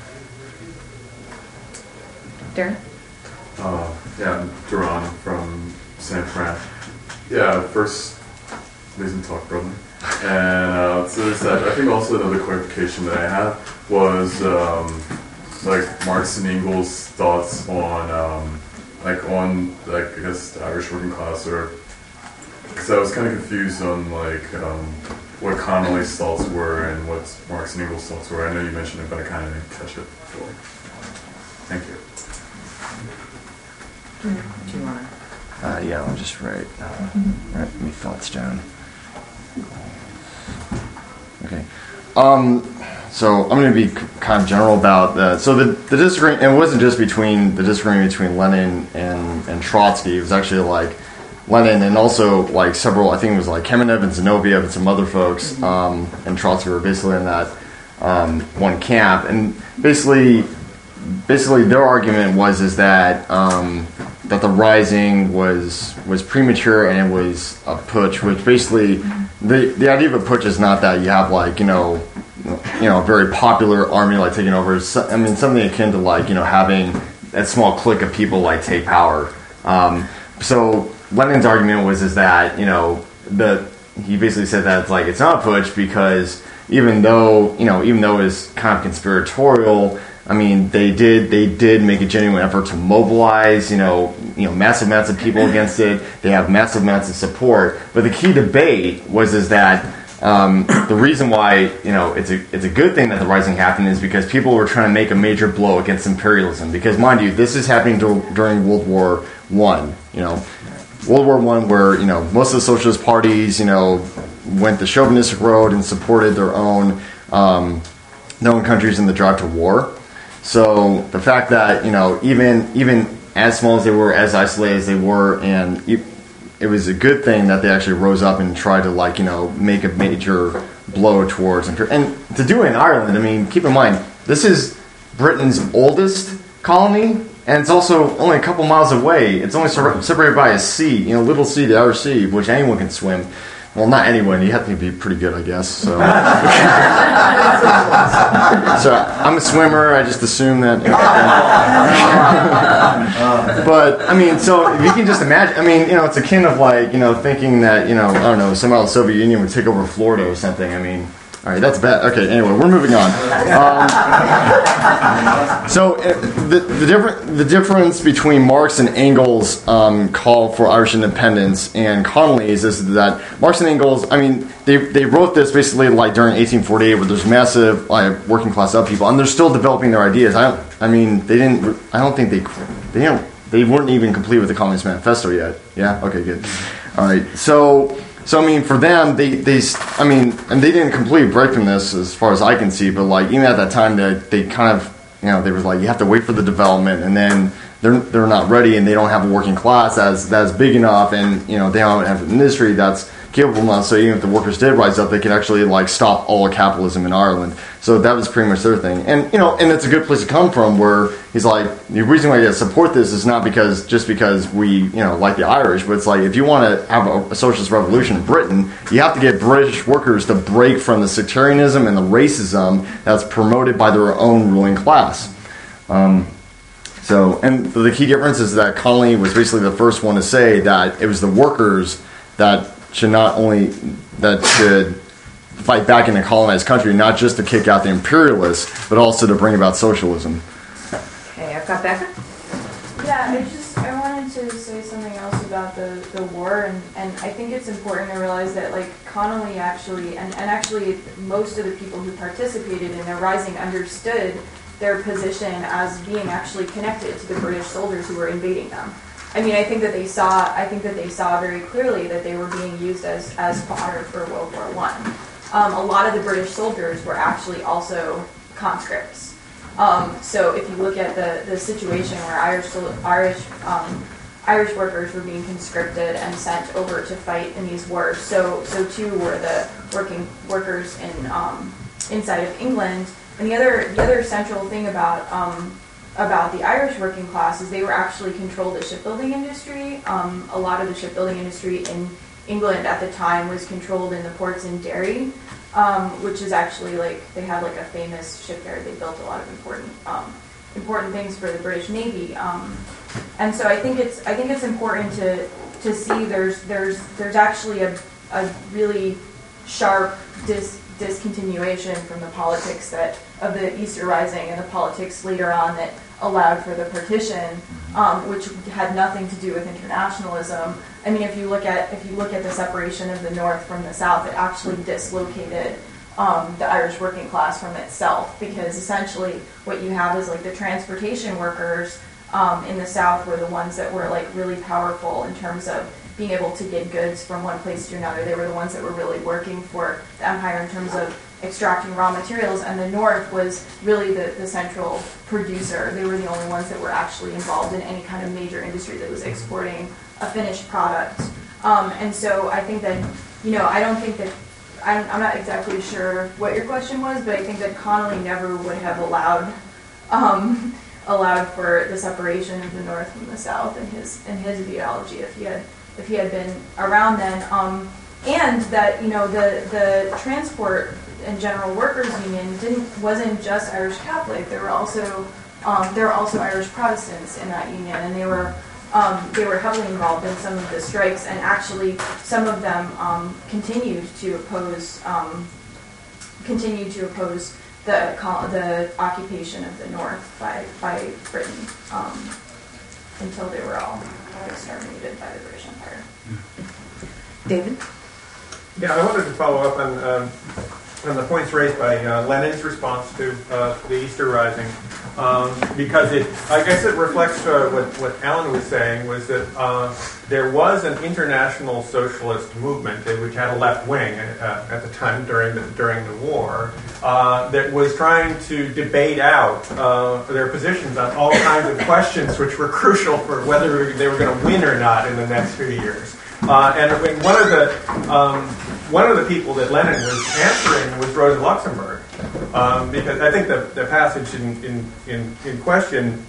Darren? Yeah, I'm Duran from San Fran. Yeah, first, amazing talk, brother. And so there's that. I think also another clarification that I had was like Marx and Engels' thoughts on I guess the Irish working class, or because I was kind of confused on what Connolly's thoughts were and what Marx and Engels' thoughts were. I know you mentioned it, but I kind of didn't catch it before. Thank you. Do you want to? Yeah, I'll just write my thoughts down. Okay. So I'm going to be kind of general about that. So the disagreement, it wasn't just the disagreement between Lenin and Trotsky. It was actually like Lenin and also like several, I think it was like Kamenev and Zinoviev and some other folks, and Trotsky were basically in that one camp. And basically their argument was that that the rising was premature and it was a putsch, which basically the idea of a putsch is not that you have a very popular army like taking over. I mean, something akin to having a small clique of people take power. So Lenin's argument was that he basically said that it's not a putsch because even though it's kind of conspiratorial, I mean, they did make a genuine effort to mobilize, massive amounts of people against it. They have massive amounts of support. But the key debate was that the reason why it's a good thing that the rising happened is because people were trying to make a major blow against imperialism. Because mind you, this is happening during World War I. World War I, where most of the socialist parties went the chauvinistic road and supported their own countries in the drive to war. So the fact that even as small as they were, as isolated as they were, and it was a good thing that they actually rose up and tried to make a major blow towards and to do it in Ireland. I mean, keep in mind this is Britain's oldest colony, and it's also only a couple miles away. It's only separated by a sea, little sea, the outer sea, which anyone can swim. well, not anyone. You have to be pretty good, I guess. So, so I'm a swimmer. I just assume that. But I mean, so if you can just imagine. I mean, it's akin of like thinking that I don't know, somehow the Soviet Union would take over Florida or something. I mean. All right, that's bad. Okay, anyway, we're moving on. So the difference between Marx and Engels' call for Irish independence and Connolly's is that Marx and Engels, I mean, they wrote this basically like during 1848, where there's massive working class upheaval, and they're still developing their ideas. They weren't even complete with the Communist Manifesto yet. Yeah. Okay. Good. All right. So I mean, for them, they and they didn't completely break from this as far as I can see, but like even at that time, they kind of, they were like, you have to wait for the development, and then they're not ready, and they don't have a working class that's big enough, and they don't have an industry that's capable enough. So even if the workers did rise up, they could actually like stop all of capitalism in Ireland. So that was pretty much their thing, and and it's a good place to come from. Where he's like, the reason why you support this is not because we like the Irish, but it's like if you want to have a socialist revolution in Britain, you have to get British workers to break from the sectarianism and the racism that's promoted by their own ruling class. So, and the key difference is that Connolly was basically the first one to say that it was the workers that should fight back in a colonized country, not just to kick out the imperialists, but also to bring about socialism. Okay, I've got Becca. Yeah, I wanted to say something else about the war, and I think it's important to realize that like Connolly actually, and actually most of the people who participated in the Rising understood their position as being actually connected to the British soldiers who were invading them. I mean, I think that they saw very clearly that they were being used as fodder for World War I. A lot of the British soldiers were actually also conscripts. So if you look at the situation where Irish workers were being conscripted and sent over to fight in these wars, so too were the working workers inside of England. And the other central thing about the Irish working class is they were actually controlled the shipbuilding industry. A lot of the shipbuilding industry in England at the time was controlled in the ports in Derry, which is actually like they had like a famous shipyard. They built a lot of important things for the British Navy. And so I think it's important to see there's actually a really sharp discontinuation from the politics of the Easter Rising and the politics later on that allowed for the partition, which had nothing to do with internationalism. I mean, if you look at the separation of the North from the South, it actually dislocated the Irish working class from itself, because essentially what you have is like the transportation workers in the South were the ones that were like really powerful in terms of being able to get goods from one place to another. They were the ones that were really working for the empire in terms of extracting raw materials, and the North was really the central producer. They were the only ones that were actually involved in any kind of major industry that was exporting a finished product. And so I think that, I don't think that, I'm not exactly sure what your question was, but I think that Connolly never would have allowed for the separation of the North from the South in his ideology if he had been around then. And that, the Transport and General Workers Union wasn't just Irish Catholic. There were also Irish Protestants in that union, and they were heavily involved in some of the strikes, and actually some of them continued to oppose the occupation of the North by Britain until they were all exterminated by the British Empire. David? Yeah, I wanted to follow up on the points raised by Lenin's response to the Easter Rising, because I guess it reflects what Alan was saying, was that there was an international socialist movement which had a left wing at the time during the war that was trying to debate out their positions on all kinds of questions which were crucial for whether they were going to win or not in the next few years. And one of the people that Lenin was answering was Rosa Luxemburg, because I think the passage in question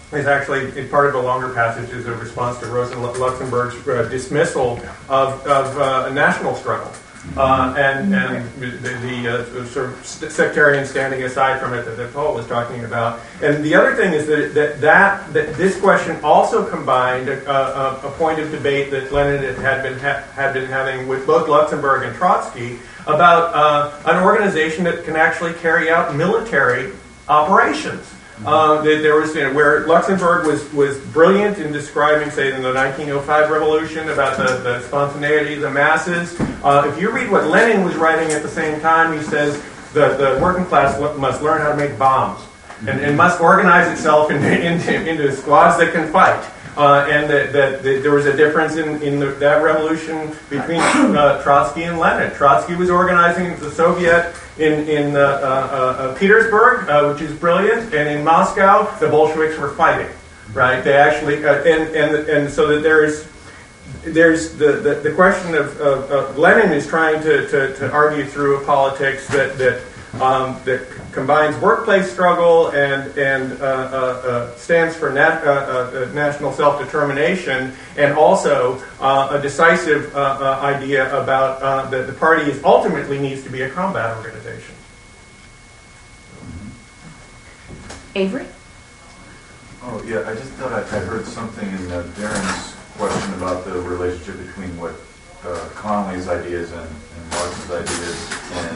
is actually part of the longer passage is a response to Rosa Luxemburg's dismissal of a national struggle. And the sort of sectarian standing aside from it that Paul was talking about. And the other thing is that this question also combined a point of debate that Lenin had been having with both Luxemburg and Trotsky about an organization that can actually carry out military operations. There was where Luxemburg was brilliant in describing, say, in the 1905 revolution about the spontaneity of the masses. If you read what Lenin was writing at the same time, he says the working class must learn how to make bombs and must organize itself into squads that can fight. And that there was a difference in that revolution between Trotsky and Lenin. Trotsky was organizing the Soviet in Petersburg, which is brilliant, and in Moscow, the Bolsheviks were fighting. Right? They actually and so that there's the question of Lenin is trying to argue through a politics that combines workplace struggle and stands for national self-determination, and also a decisive idea about that the party ultimately needs to be a combat organization. Avery? Oh, yeah, I just thought I heard something in Darren's question about the relationship between what Connolly's ideas and Marx's ideas.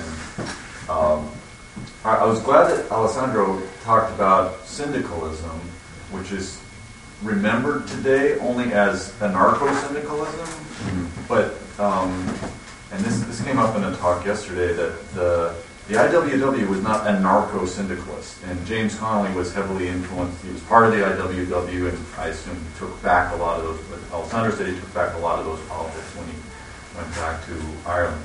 And I was glad that Alessandro talked about syndicalism, which is remembered today only as anarcho-syndicalism. But, and this came up in a talk yesterday, that the IWW was not anarcho-syndicalist, and James Connolly was heavily influenced. He was part of the IWW, and I assume he took back a lot of those, but Alessandro said he took back a lot of those politics when he went back to Ireland.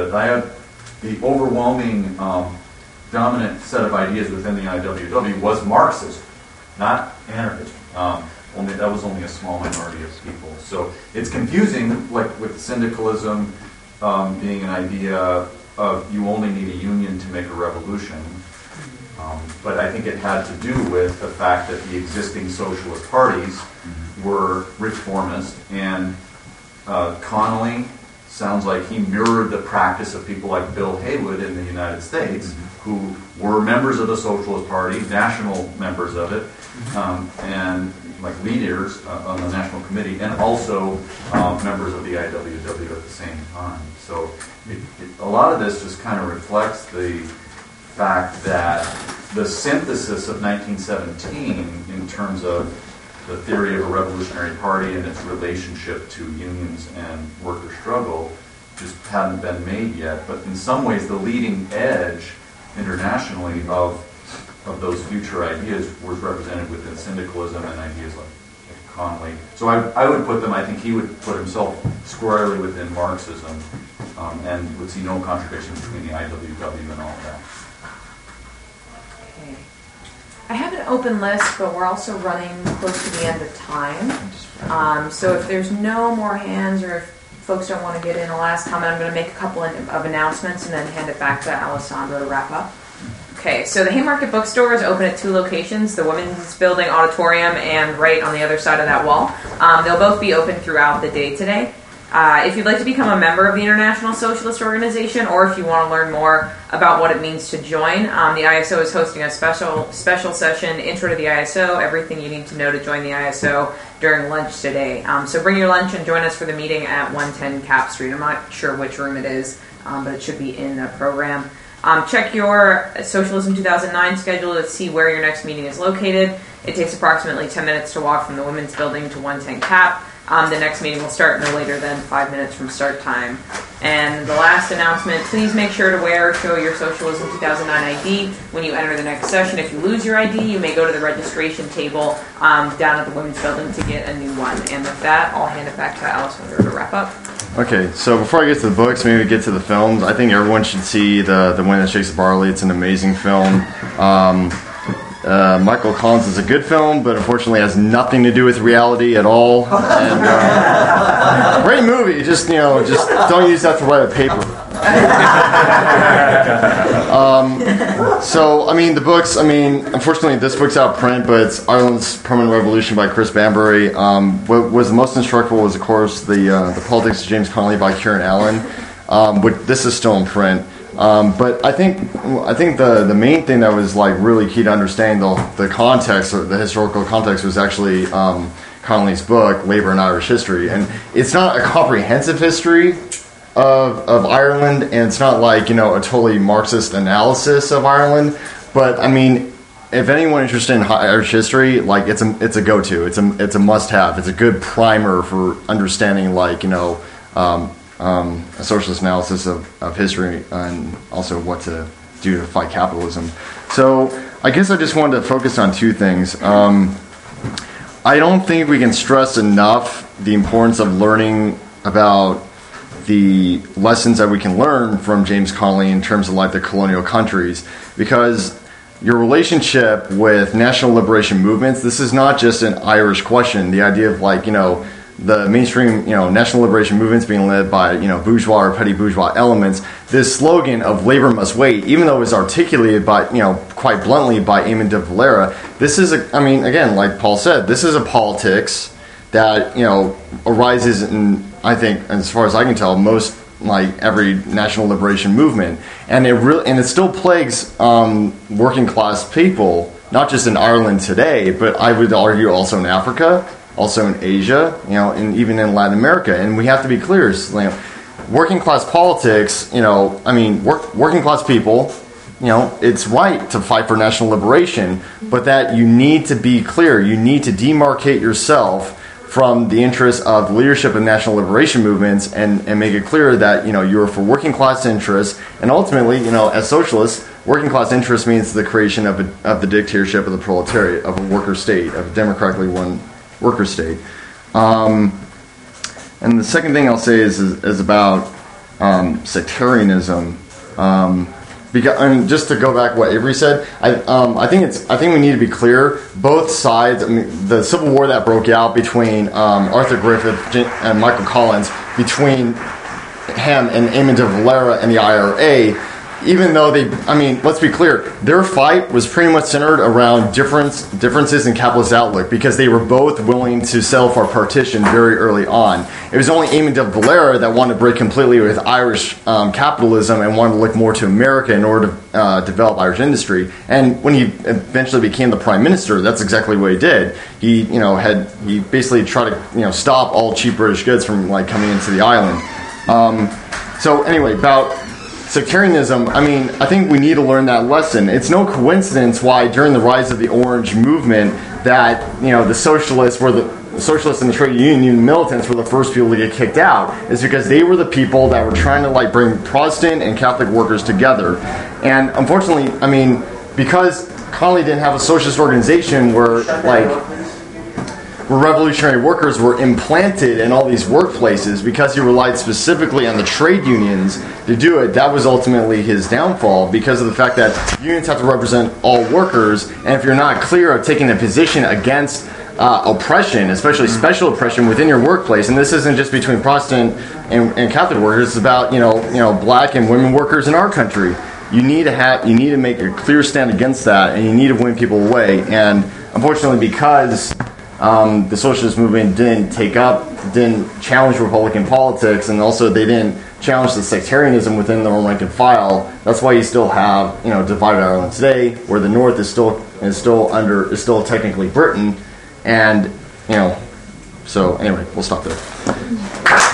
The overwhelming dominant set of ideas within the IWW was Marxism, not anarchism. That was only a small minority of people. So it's confusing, like with syndicalism being an idea of you only need a union to make a revolution. But I think it had to do with the fact that the existing socialist parties were reformist, and Connolly sounds like he mirrored the practice of people like Bill Haywood in the United States, who were members of the Socialist Party, national members of it, and like leaders on the National Committee, and also members of the IWW at the same time. So a lot of this just kind of reflects the fact that the synthesis of 1917 in terms of the theory of a revolutionary party and its relationship to unions and worker struggle just hadn't been made yet. But in some ways, the leading edge internationally of those future ideas was represented within syndicalism and ideas like Connolly. So I would put them, I think he would put himself squarely within Marxism, and would see no contradiction between the IWW and all of that. Okay. I have an open list, but we're also running close to the end of time. So if there's no more hands, or if folks don't want to get in a last comment, I'm going to make a couple of announcements and then hand it back to Alessandro to wrap up. Okay, so the Haymarket Bookstore is open at 2 locations, the Women's Building Auditorium and right on the other side of that wall. They'll both be open throughout the day today. If you'd like to become a member of the International Socialist Organization, or if you want to learn more about what it means to join, the ISO is hosting a special session, Intro to the ISO, everything you need to know to join the ISO during lunch today. So bring your lunch and join us for the meeting at 110 Cap Street. I'm not sure which room it is, but it should be in the program. Check your Socialism 2009 schedule to see where your next meeting is located. It takes approximately 10 minutes to walk from the Women's Building to 110 Cap. The next meeting will start no later than 5 minutes from start time. And the last announcement, please make sure to wear or show your Socialism 2009 ID when you enter the next session. If you lose your ID, you may go to the registration table down at the Women's Building to get a new one. And with that, I'll hand it back to Alessandro to wrap up. Okay, so before I get to the books, maybe we get to the films. I think everyone should see the Wind That Shakes the Barley. It's an amazing film. Michael Collins is a good film, but unfortunately has nothing to do with reality at all. And great movie. Just don't use that to write a paper. So, I mean, the books, unfortunately, this book's out of print, but it's Ireland's Permanent Revolution by Chris Banbury. What was the most instructive was, of course, the Politics of James Connolly by Kieran Allen. This is still in print. But I think the main thing that was like really key to understanding the context, or the historical context, was actually Connolly's book, Labour in Irish History. And it's not a comprehensive history of Ireland, and it's not like, a totally Marxist analysis of Ireland. But I mean, if anyone interested in Irish history, like it's a go-to. It's a must-have. It's a good primer for understanding, like, a socialist analysis of history, and also what to do to fight capitalism. So I guess I just wanted to focus on two things. I don't think we can stress enough the importance of learning about the lessons that we can learn from James Connolly in terms of like the colonial countries, because your relationship with national liberation movements, this is not just an Irish question. The idea of like, the mainstream, national liberation movements being led by, bourgeois or petty bourgeois elements, this slogan of labor must wait, even though it was articulated by, quite bluntly by Eamon de Valera, this is again, like Paul said, this is a politics that, arises in, I think, as far as I can tell, most, like, every national liberation movement. And it still plagues working class people, not just in Ireland today, but I would argue also in Africa, also in Asia, and even in Latin America. And we have to be clear, working class politics, working class people, it's right to fight for national liberation, but that you need to be clear. You need to demarcate yourself from the interests of leadership of national liberation movements, and make it clear that, you're for working class interests. And ultimately, as socialists, working class interest means the creation of the dictatorship of the proletariat, of a worker state, of a democratically run worker state. And the second thing I'll say is about sectarianism. Because, just to go back to what Avery said, I think we need to be clear. Both sides. The Civil War that broke out between Arthur Griffith and Michael Collins, between him and Eamon de Valera and the IRA. Even though let's be clear, their fight was pretty much centered around differences in capitalist outlook, because they were both willing to settle for partition very early on. It was only Eamon de Valera that wanted to break completely with Irish capitalism and wanted to look more to America in order to develop Irish industry. And when he eventually became the prime minister, that's exactly what he did. He basically tried to stop all cheap British goods from coming into the island. So anyway, about sectarianism, I think we need to learn that lesson. It's no coincidence why during the rise of the Orange movement that, the socialists and the trade union militants were the first people to get kicked out. Is because they were the people that were trying to bring Protestant and Catholic workers together. And unfortunately, because Connolly didn't have a socialist organization where revolutionary workers were implanted in all these workplaces, because he relied specifically on the trade unions to do it, that was ultimately his downfall, because of the fact that unions have to represent all workers, and if you're not clear of taking a position against oppression, especially special oppression within your workplace, and this isn't just between Protestant and Catholic workers, it's about black and women workers in our country. You need to make a clear stand against that, and you need to win people away. And unfortunately, because the socialist movement didn't challenge Republican politics, and also they didn't challenge the sectarianism within their own rank and file. That's why you still have divided Ireland today, where the North is still technically Britain, and So anyway, we'll stop there.